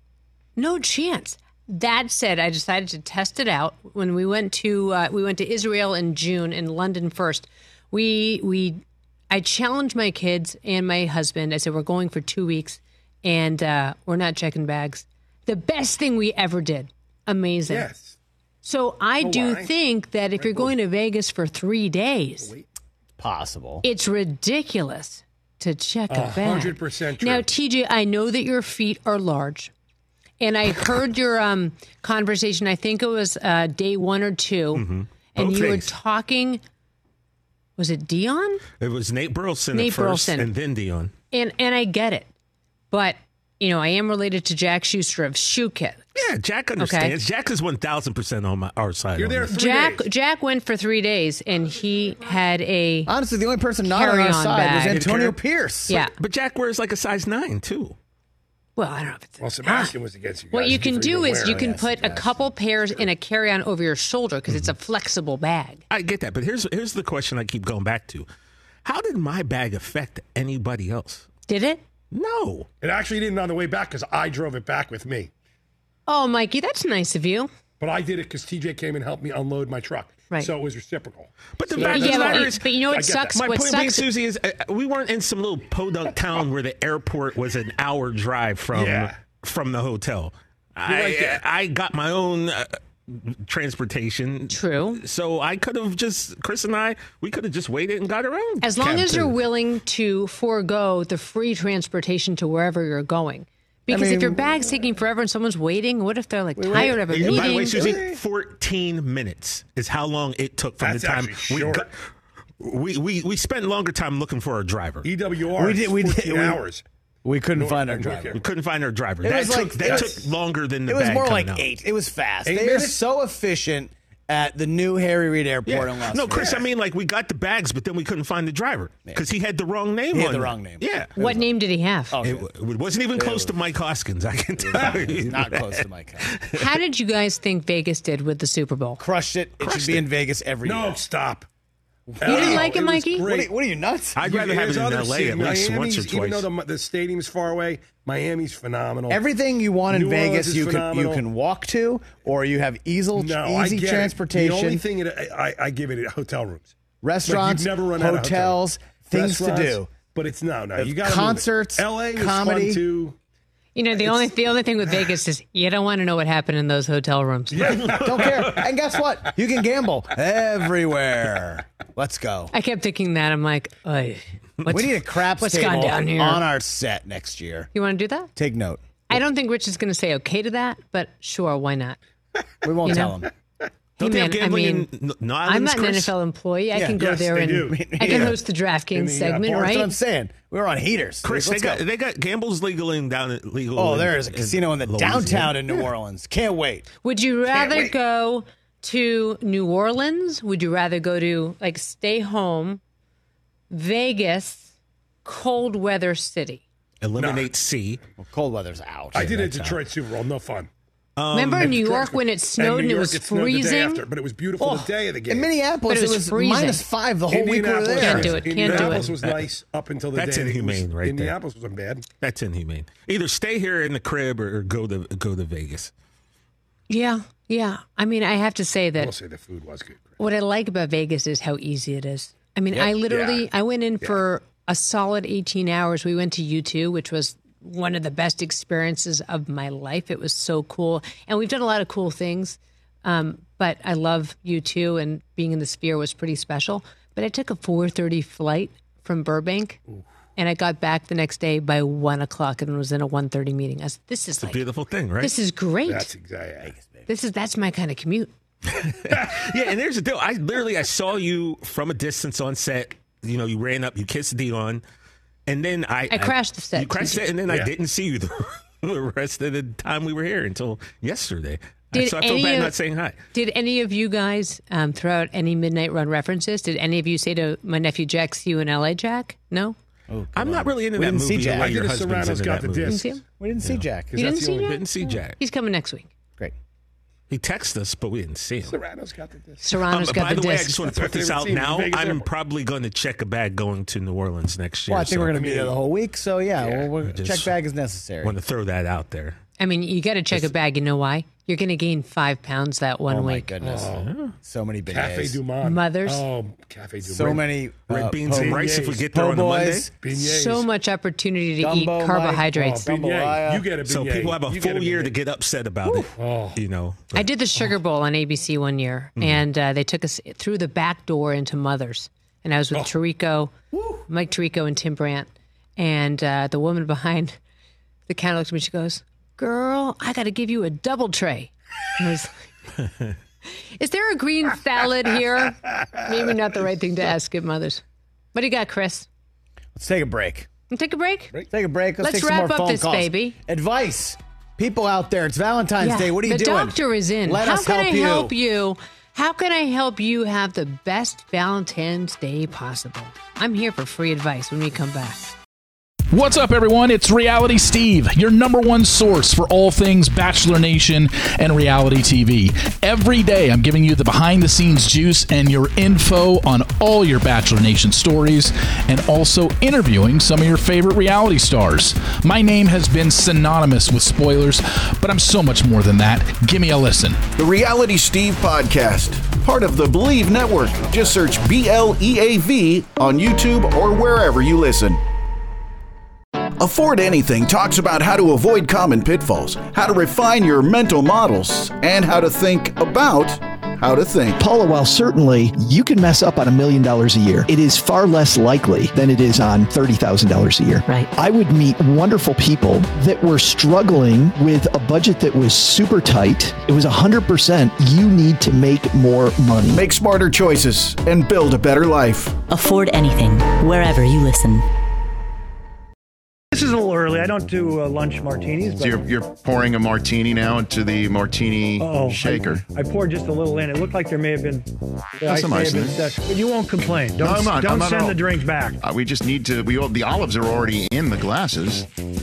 no chance. That said, I decided to test it out when we went to uh, we went to Israel in June and London first. We we I challenged my kids and my husband. I said we're going for two weeks and uh, we're not checking bags. The best thing we ever did. Amazing. Yes. So I Oh, do why? think that if you're going to Vegas for three days, possible, it's ridiculous to check a A bag. hundred percent true. Now, T J, I know that your feet are large, and I heard your um, conversation. I think it was uh, day one or two, Mm-hmm. and Both you days. were talking. Was it Dion? It was Nate Burleson Nate at first, Burleson. and then Dion. And and I get it, but you know I am related to Jack Schuster of Shoe Kit. Yeah, Jack understands. Jack is one thousand percent on my, our side. You're on there this. three Jack days. Jack went for three days, and he had a honestly the only person not on our carry-on side bag. was Antonio Pierce. Yeah. But Jack wears like a size nine, too. Well, I don't know if it's Well, Sebastian was against you guys. What you He's can free do to is wear. you can yes, put a yes. couple pairs in a carry-on over your shoulder because it's a flexible bag. I get that, but here's here's the question I keep going back to: how did my bag affect anybody else? Did it? No. It actually didn't on the way back because I drove it back with me. Oh, Mikey, that's nice of you. But I did it because T J came and helped me unload my truck. Right. So it was reciprocal. But the Yeah, fact of yeah, the but- matter is, but you know what I get sucks? that. my What point being, sucks? Susie, is uh, we weren't in some little podunk town where the airport was an hour drive from Yeah. from the hotel. I right there. I got my own uh, transportation. True. So I could have just Chris and I we could have just waited and got our own. As long cab as to- you're willing to forego the free transportation to wherever you're going. Because mean, if your bag's taking forever and someone's waiting, what if they're like wait. tired of a And meeting? by the way, Susie, fourteen minutes is how long it took from That's the time actually we short. got. We, we we spent longer time looking for our driver. E W R We is did- we did- fourteen we- hours. We couldn't North- find our North driver. Carolina. We couldn't find our driver. It that was took like- that it was- took longer than the It was bag more coming like out. eight. It was fast. Eight they are minutes? so efficient at the new Harry Reid Airport in Yeah. Las No, Chris, Vegas. I mean, like, we got the bags, but then we couldn't find the driver because he had the wrong name He on had the it. wrong name. Yeah. What name did he have? Oh, It, okay. it wasn't even close to Mike Hoskins, I can tell you. Not close to Mike. How did you guys think Vegas did with the Super Bowl? Crushed it. It Crushed should be it. in Vegas every No, year. stop. You didn't like it, was Mikey? What great. are, you, what are you nuts? I'd rather have it There's in other L A cities. at least once or Miami's, Even twice. though the, the stadium's far away, Miami's phenomenal. Everything you want in New Orleans Vegas, is you can you phenomenal. can walk to, or you have easel, no, I easy get it. transportation, The only thing it, I, I give it is hotel rooms. restaurants, Like, you've never run out of hotel hotels, rooms. things to Restaurants, do. But it's no, no. Uh, You got concerts, L A was comedy. fun too. You know, the only the only thing with Vegas is you don't want to know what happened in those hotel rooms. Don't care. And guess what? You can gamble everywhere. Let's go. I kept thinking that. I'm like, Oy, what's, we need a craps what's table gone down here? on our set next year. You want to do that? Take note. I don't think Rich is going to say okay to that, but sure, why not? We won't You tell know? him. Don't Hey, they have man, I gambling mean, in N- New I'm Orleans, not an Chris? N F L employee. I Yeah, can go yes, there they and do. I can Yeah. host the DraftKings In the, uh, segment, bar- That's what I'm right? saying. We were on heaters. Chris, Let's they got go. they got gamble's legal in down legal. Oh, in- there is a casino in the Louisiana. downtown in New Orleans. Can't wait. Would you rather wait. go to New Orleans? Would you rather go to like stay home, Vegas, cold weather city? Eliminate C. Well, cold weather's out. I did a That's out. Detroit Super Bowl. No fun. Remember in New York when it snowed and, New it York, was it snowed the day freezing? after, but it was beautiful Oh, the day of the game. in Minneapolis, But it it was was, freezing. minus five the whole week we were Indianapolis, there. Can't do it. Can't do it. Indianapolis was nice up until the That's day. inhumane, it was, right there. Indianapolis wasn't bad. That's inhumane. Either stay here in the crib or, or go to go to Vegas. Yeah, yeah. I mean, I have to say I that will say the food was good. what I like about Vegas is how easy it is. I mean, Yep. I literally Yeah. I went in for a solid eighteen hours. We went to U two, which was one of the best experiences of my life. It was so cool. And we've done a lot of cool things. Um, but I love U two, and being in the Sphere was pretty special. But I took a four thirty flight from Burbank, and I got back the next day by one o'clock and was in a one thirty meeting. I was, this is It's a like, beautiful thing, right? this is great. That's exactly. This is that's my kind of commute. Yeah, and there's the deal. I literally I saw you from a distance on set. You know, you ran up, you kissed Dion, and then I I crashed the set. You crashed it, and then I Yeah. didn't see you the, the rest of the time we were here until yesterday. Did so I feel any bad of- not saying hi. Did any of you guys um, throw out any Midnight Run references? Did any of you say to my nephew Jack, see you in L A, Jack? No? Oh, I'm not really into We that didn't see movie. Jack. Like your Either husband's Serrano's into got that the movie. You disc. see him? We didn't see Jack. 'cause You that's didn't the see only- Jack? Didn't see Jack. He's coming next week. Great. He texted us, but we didn't see him. Serrano's got the disc. Serrano's Um, got by the the way, I disc. just want to That's put my this favorite out scene in now. Vegas I'm Airport. probably going to check a bag going to New Orleans next year. Well, I think so we're going to be there the whole week, so yeah, Yeah. Well, we're, Just check bag is necessary. want to throw that out there. I mean, you got to check a bag. You know why? You're going to gain five pounds that one oh my week. goodness, Oh. so many beignets. Cafe Du Monde. Mothers. Oh, Cafe Du Monde. So many Red uh, beans po- and rice if we get po' there on a Monday. boys. Beignets. So much opportunity to Gumbo, eat Mike. carbohydrates. Oh, beignet. Jambalaya. You get a beignet. So people have a You get full year beignet. to get upset about it. Oh. You know. I did the Sugar Bowl on A B C one year, and uh, they took us through the back door into Mother's. And I was with Tirico, Mike Tirico, and Tim Brandt. And uh, the woman behind the counter looked at me. She goes, "Girl, I got to give you a double tray." I was like, is there a green salad here? Maybe not the right thing to ask at Mother's. What do you got, Chris? Let's take a break. You take a break? Let's take a break. Let's, Let's take some wrap more up phone this, calls. baby. Advice. People out there, it's Valentine's Yeah, Day. What are you the doing? The doctor is in. Let How us can help I you. help you? How can I help you have the best Valentine's Day possible? I'm here for free advice when we come back. What's up, everyone? It's Reality Steve, your number one source for all things Bachelor Nation and reality T V. Every day, I'm giving you the behind-the-scenes juice and your info on all your Bachelor Nation stories, and also interviewing some of your favorite reality stars. My name has been synonymous with spoilers, but I'm so much more than that. Give me a listen. The Reality Steve Podcast, part of the Believe Network. Just search B L E A V on YouTube or wherever you listen. Afford Anything talks about how to avoid common pitfalls, how to refine your mental models, and how to think about how to think. Paula, while certainly you can mess up on a million dollars a year, it is far less likely than it is on thirty thousand dollars a year. Right. I would meet wonderful people that were struggling with a budget that was super tight. It was one hundred percent you need to make more money. Make smarter choices and build a better life. Afford Anything, wherever you listen. This is a little early. I don't do uh, lunch martinis. But So you're, you're pouring a martini now into the martini Uh-oh. shaker. I, I poured just a little in. It looked like there may have been. The ice some may ice have in been there. set. But you won't complain. Don't, No, I'm not. don't I'm not at send all. the drink back. Uh, we just need to. We all, the olives are already in the glasses.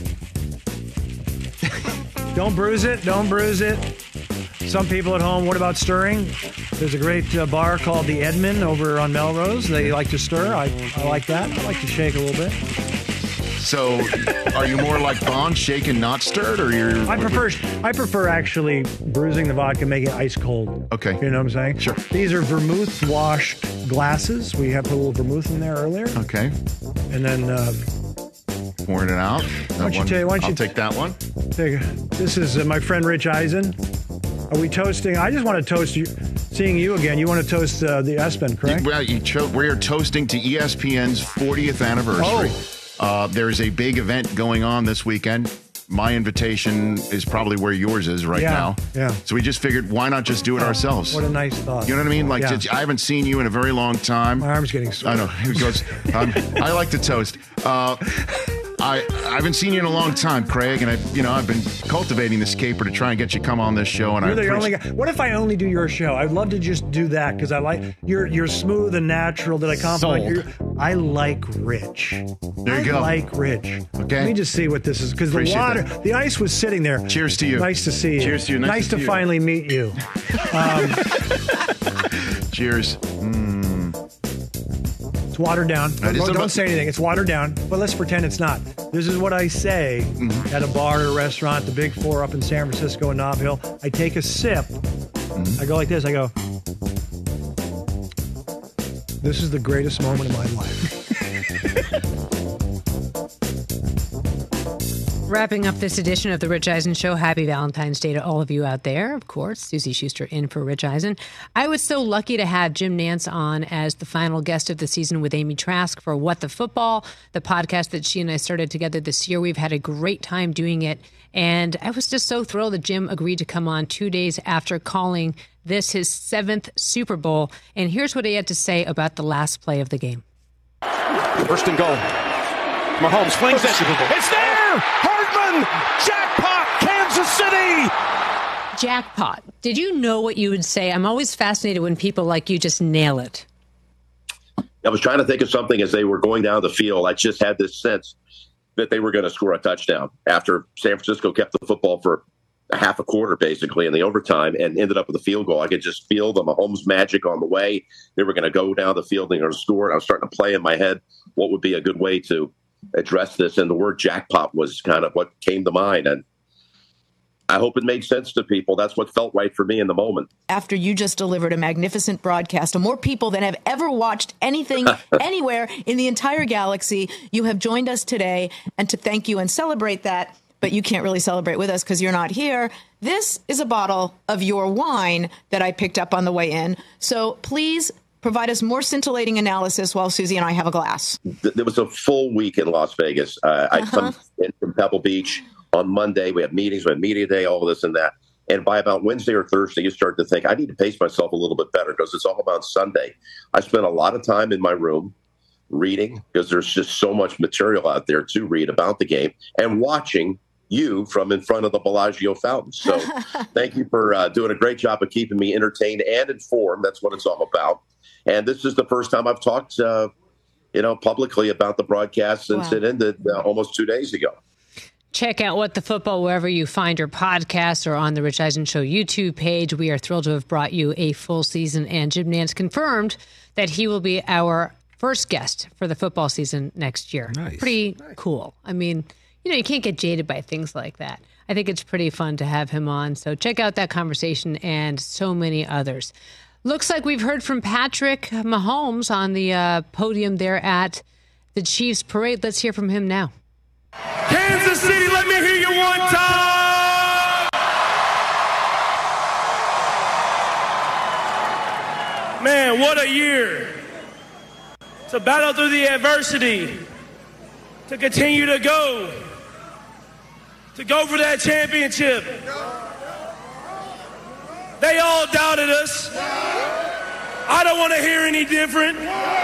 Don't bruise it. Don't bruise it. Some people at home, what about stirring? There's a great uh, bar called the Edmund over on Melrose. They like to stir. I, I like that. I like to shake a little bit. So, are you more like Bond, shaken, not stirred, or you're? I prefer I prefer actually bruising the vodka, making it ice cold. Okay. You know what I'm saying? Sure. These are vermouth washed glasses. We have put a little vermouth in there earlier. Okay. And then uh, Pouring it out. That don't you one- take- why don't I'll you- take that one. take a- this is uh, my friend Rich Eisen. Are we toasting? I just want to toast you, seeing you again. You want to toast uh, the ESPN, correct? Well, you cho- we are toasting to E S P N's fortieth anniversary. Oh. Uh, there is a big event going on this weekend. My invitation is probably where yours is right Yeah, now. yeah. So we just figured, why not just do it Oh, ourselves? What a nice thought. You know what I mean? Like, Yeah. just- I haven't seen you in a very long time. My arm's getting sore. I know. He goes, um, I like to toast. Uh, I, I haven't seen you in a long time, Craig, and I, you know, I've been cultivating this caper to try and get you come on this show. And You're I the only appreciate- guy. What if I only do your show? I'd love to just do that because I like you're you're smooth and natural. Did I compliment Sold. you? I like Rich. There you I go. like Rich. Okay. Let me just see what this is because the Appreciate water, that. the ice was sitting there. Cheers to you. Nice to see you. Cheers to you. Nice Nice to to, see you. finally meet you. Um, Cheers. Mm. it's watered down. That is Don't, about- don't say anything. It's watered down. But let's pretend it's not. This is what I say Mm-hmm. at a bar or a restaurant, the Big Four up in San Francisco and Nob Hill. I take a sip. Mm-hmm. I go like this. I go. This is the greatest moment of my life. Wrapping up this edition of the Rich Eisen Show, happy Valentine's Day to all of you out there. Of course, Susie Schuster in for Rich Eisen. I was so lucky to have Jim Nance on as the final guest of the season with Amy Trask for What the Football, the podcast that she and I started together this year. We've had a great time doing it. And I was just so thrilled that Jim agreed to come on two days after calling this his seventh Super Bowl. And here's what he had to say about the last play of the game. First and goal. Mahomes flings it. It's there! Hardman! Jackpot! Kansas City! Jackpot. Did you know what you would say? I'm always fascinated when people like you just nail it. I was trying to think of something as they were going down the field. I just had this sense that they were going to score a touchdown after San Francisco kept the football for a half a quarter, basically, in the overtime and ended up with a field goal. I could just feel the Mahomes magic on the way. They were going to go down the field and they were going to score. And I was starting to play in my head what would be a good way to address this. And the word jackpot was kind of what came to mind. And I hope it made sense to people. That's what felt right for me in the moment. After you just delivered a magnificent broadcast to more people than have ever watched anything anywhere in the entire galaxy, you have joined us today. And to thank you and celebrate that, but you can't really celebrate with us because you're not here. This is a bottle of your wine that I picked up on the way in. So please provide us more scintillating analysis while Susie and I have a glass. There was a full week in Las Vegas. Uh, I Uh-huh. come in from Pebble Beach on Monday. We have meetings, we have media day, all this and that. And by about Wednesday or Thursday, you start to think, I need to pace myself a little bit better because it's all about Sunday. I spent a lot of time in my room reading because there's just so much material out there to read about the game and watching you from in front of the Bellagio fountain. So thank you for uh, doing a great job of keeping me entertained and informed. That's what it's all about. And this is the first time I've talked, uh, you know, publicly about the broadcast since Wow. it ended uh, almost two days ago. Check out What the Football wherever you find your podcast or on the Rich Eisen Show YouTube page. We are thrilled to have brought you a full season, and Jim Nantz confirmed that he will be our first guest for the football season next year. Nice. Pretty cool. I mean, you know, you can't get jaded by things like that. I think it's pretty fun to have him on. So check out that conversation and so many others. Looks like we've heard from Patrick Mahomes on the uh, podium there at the Chiefs parade. Let's hear from him now. Kansas City, let me hear you one time. Man, what a year. To battle through the adversity, to continue to go, to go for that championship. They all doubted us. I don't want to hear any different.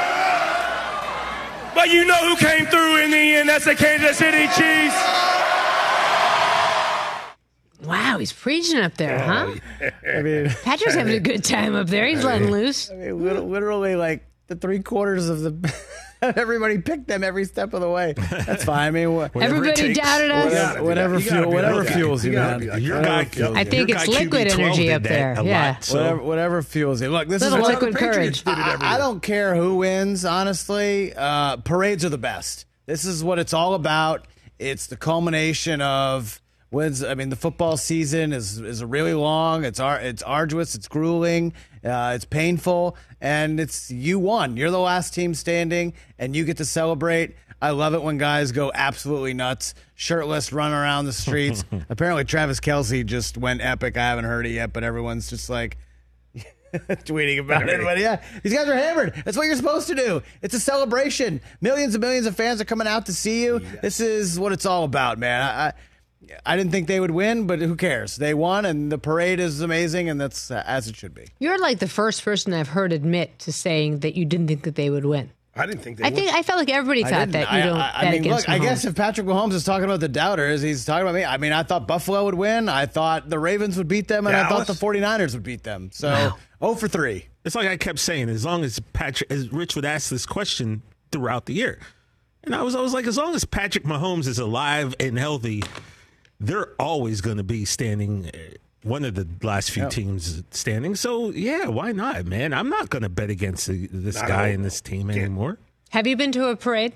But you know who came through in the end. That's the Kansas City Chiefs. Wow, he's preaching up there, huh? I mean, Patrick's having a good time up there. He's letting loose. I mean, lit- literally, like the three quarters of the everybody picked them every step of the way. That's fine. I mean, wh- Everybody doubted us. Whatever, whatever, fuel, whatever fuels you, man. Your Whatever guy, fuels I you. think your it's guy liquid Q B twelve energy did up that there. a Yeah. lot, so- Whatever, whatever fuels you. Look, this Little is what liquid courage. I, I don't care who wins, honestly. Uh, parades are the best. This is what it's all about. It's the culmination of wins. I mean, the football season is is really long. It's ar- it's arduous. It's grueling. Uh, it's painful, and it's you won. You're the last team standing, and you get to celebrate. I love it when guys go absolutely nuts, shirtless, run around the streets. Apparently, Travis Kelce just went epic. I haven't heard it yet, but everyone's just like tweeting about it. But yeah, these guys are hammered. That's what you're supposed to do. It's a celebration. Millions and millions of fans are coming out to see you. This is what it's all about, man. I, I I didn't think they would win, but who cares? They won, and the parade is amazing, and that's uh, as it should be. You're like the first person I've heard admit to saying that you didn't think that they would win. I didn't think they I would. think I felt like everybody I thought didn't. that you I- don't I, I bet mean, against look, I Mahomes. guess if Patrick Mahomes is talking about the doubters, he's talking about me. I mean, I thought Buffalo would win. I thought the Ravens would beat them, and I thought Dallas? the 49ers would beat them. So, Wow. oh for three. It's like I kept saying, as long as Patrick, as Rich would ask this question throughout the year, and I was always like, as long as Patrick Mahomes is alive and healthy, they're always going to be standing. uh, One of the last few Yep. teams standing. So yeah, why not, man? I'm not going to bet against the, this Not guy at and this team anymore. Have you been to a parade?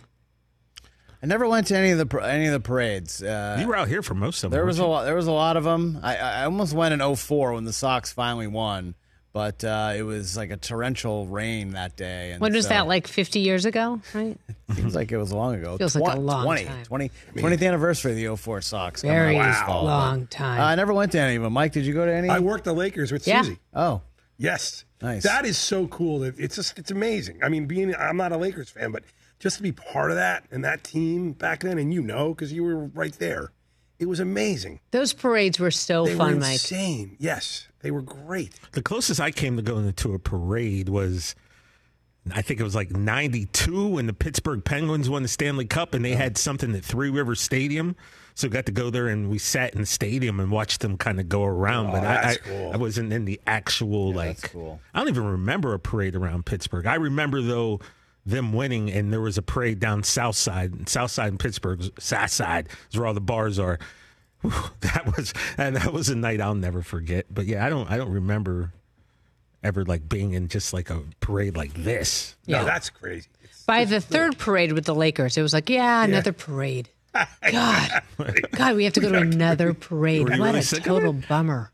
I never went to any of the par- any of the parades. Uh, You were out here for most of them. There was a weren't lot. There was a lot of them. I, I almost went in oh four when the Sox finally won, but uh, it was like a torrential rain that day. And When was so- that, like fifty years ago, right? Seems like it was long ago. Feels like a Twen- long twenty, time. twenty, twentieth anniversary of the oh four Sox. coming Very up this fall. long time. Uh, I never went to any of them. Mike, did you go to any? I worked the Lakers with Yeah. Susie. Oh, Yes. Nice. That is so cool. That It's just it's amazing. I mean, being I'm not a Lakers fan, but just to be part of that and that team back then, and you know, because you were right there, it was amazing. Those parades were so They fun, were Mike. insane. Yes, they were great. The closest I came to going to a parade was, I think it was like ninety-two when the Pittsburgh Penguins won the Stanley Cup, and they had something at Three Rivers Stadium. So got to go there, and we sat in the stadium and watched them kind of go around. Oh, but I, that's I, cool. I wasn't in the actual, like, I don't even remember a parade around Pittsburgh. I remember, though, them winning, and there was a parade down South Side, South Side in Pittsburgh, South Side is where all the bars are. Whew, that was and that was a night I'll never forget. But yeah, I don't I don't remember ever like being in just like a parade like this. No, Yeah. that's crazy. By the third parade with the Lakers, it was like, yeah, another parade. God, God, we have to go to another parade. Were you What really a sick of total bummer.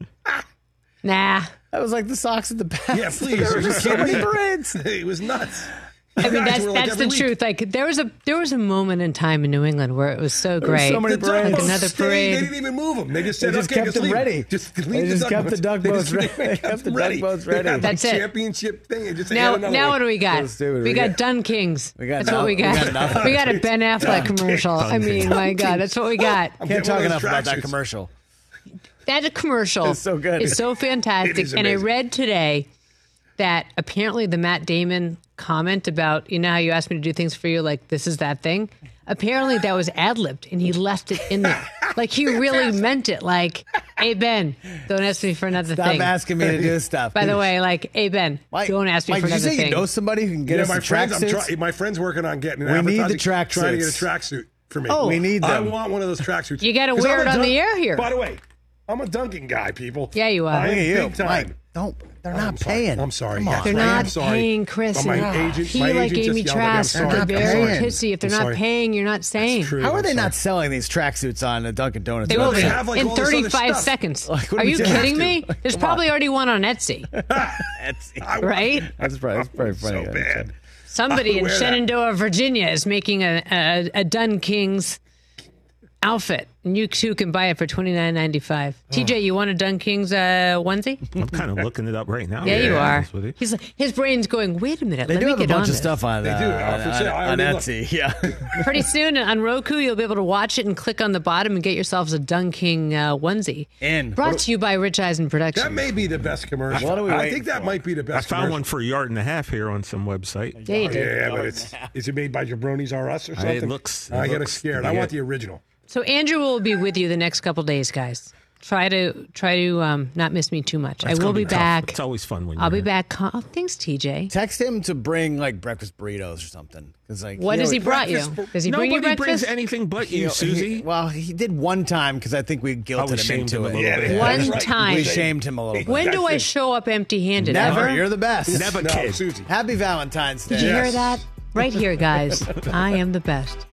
Nah. That was like the Sox at the back. Yeah, please. There were Just so many kidding me? parades. It was nuts. I You mean, guys that's were like that's every the week. truth. Like there was a there was a moment in time in New England where it was so There were great. so many The parades. duck Like boats another stayed. parade. They didn't even move them. They just said, They just okay, kept just them leave. ready. Just leave They the just duck kept the boats. duck They boats just ready. they kept Kept the them duck ready. boats They ready. had the That's it. championship thing. And just Now, add another now one. what do we got? Let's do it. We, We got, got- Dun Kings. We got that's no- what we we got. got nothing. We got a Ben Affleck Dun commercial. Kings. I mean, my God, that's what we got. I'm Can't getting one talk of enough those about that tracksuits. commercial. That commercial It's so good. It's so fantastic. It is and I amazing. read today that apparently the Matt Damon comment about, you know how you asked me to do things for you, like this is that thing? Apparently that was ad-libbed and he left it in there. Like he really meant it. Like, hey, Ben, don't ask me for another Stop thing. asking me to do stuff. By the way, like, hey, Ben, Mike, don't ask me Mike, for did you another say thing. you know somebody who can get Yeah, us my the friends. I'm tracksuits? try- my friend's working on getting an We need advertising, the tracksuits. Trying to get a tracksuit for me. Oh. We need I them. want one of those tracksuits. You gotta 'Cause wear I'm it a on dunk- the air here. By the way, I'm a dunking guy, people. Yeah, you are. I Look am at you, big time. Mike. Don't. They're not I'm sorry. paying. I'm sorry. Come Yes, on. They're I am not sorry. paying Chris. But my and agent, he, my like agent Amy just yelled at me. I'm Trask, sorry. they're not very paying. pissy. If they're I'm not sorry. paying, you're not saying. True. How are I'm they sorry. not selling these tracksuits on the Dunkin' Donuts? They will they be have, like, in all this other thirty-five stuff. seconds. Like, what Are do we you do? kidding Have me? to. There's Come probably on. already one on Etsy, I- right? That's probably, that's probably funny. So bad. Somebody I in wear that. Shenandoah, Virginia, is making a, a, a Dun Kings outfit, and you too can buy it for twenty-nine ninety-five. T J, you want a Dun Kings uh, onesie? I'm kind of looking it up right now. Yeah, to be you are. honest with you. He's like, his brain's going. Wait a minute. They let do me have a get on bunch of this. stuff on, They uh, do. on, Uh, for on, sale. I on already Etsy. Yeah. Pretty soon on Roku, you'll be able to watch it and click on the bottom and get yourselves a Dun King uh, onesie. In. Brought to you by Rich Eisen Productions. That may be the best commercial. What are we I waiting think that for? might be the I best. found commercial. one for a yard and a half here on some website. Yeah, you Oh, did. yeah, but it's is it made by Jabronis R Us or something? It looks- it I get looks- scared. I yeah. want the original. So Andrew will be with you the next couple days, guys. Try to try to um, not miss me too much. That's I will gonna be tough. back. It's always fun when I'll you're be here. back. Con- oh, thanks, T J. Text him to bring like breakfast burritos or something. Cause like What has he always- brought you? breakfast- Does he bring you Nobody brings breakfast? anything but he- you, he- Susie. well, he did one time because I think we guilted we him shamed into him a it. little Yeah, bit. yeah, One that's right. time. We shamed him a little bit. When do I That's it. show up empty-handed? Never. Ever? You're the best. Never No, kid. Susie. Happy Valentine's Day. Did you hear Yes. that? Right here, guys. I am the best.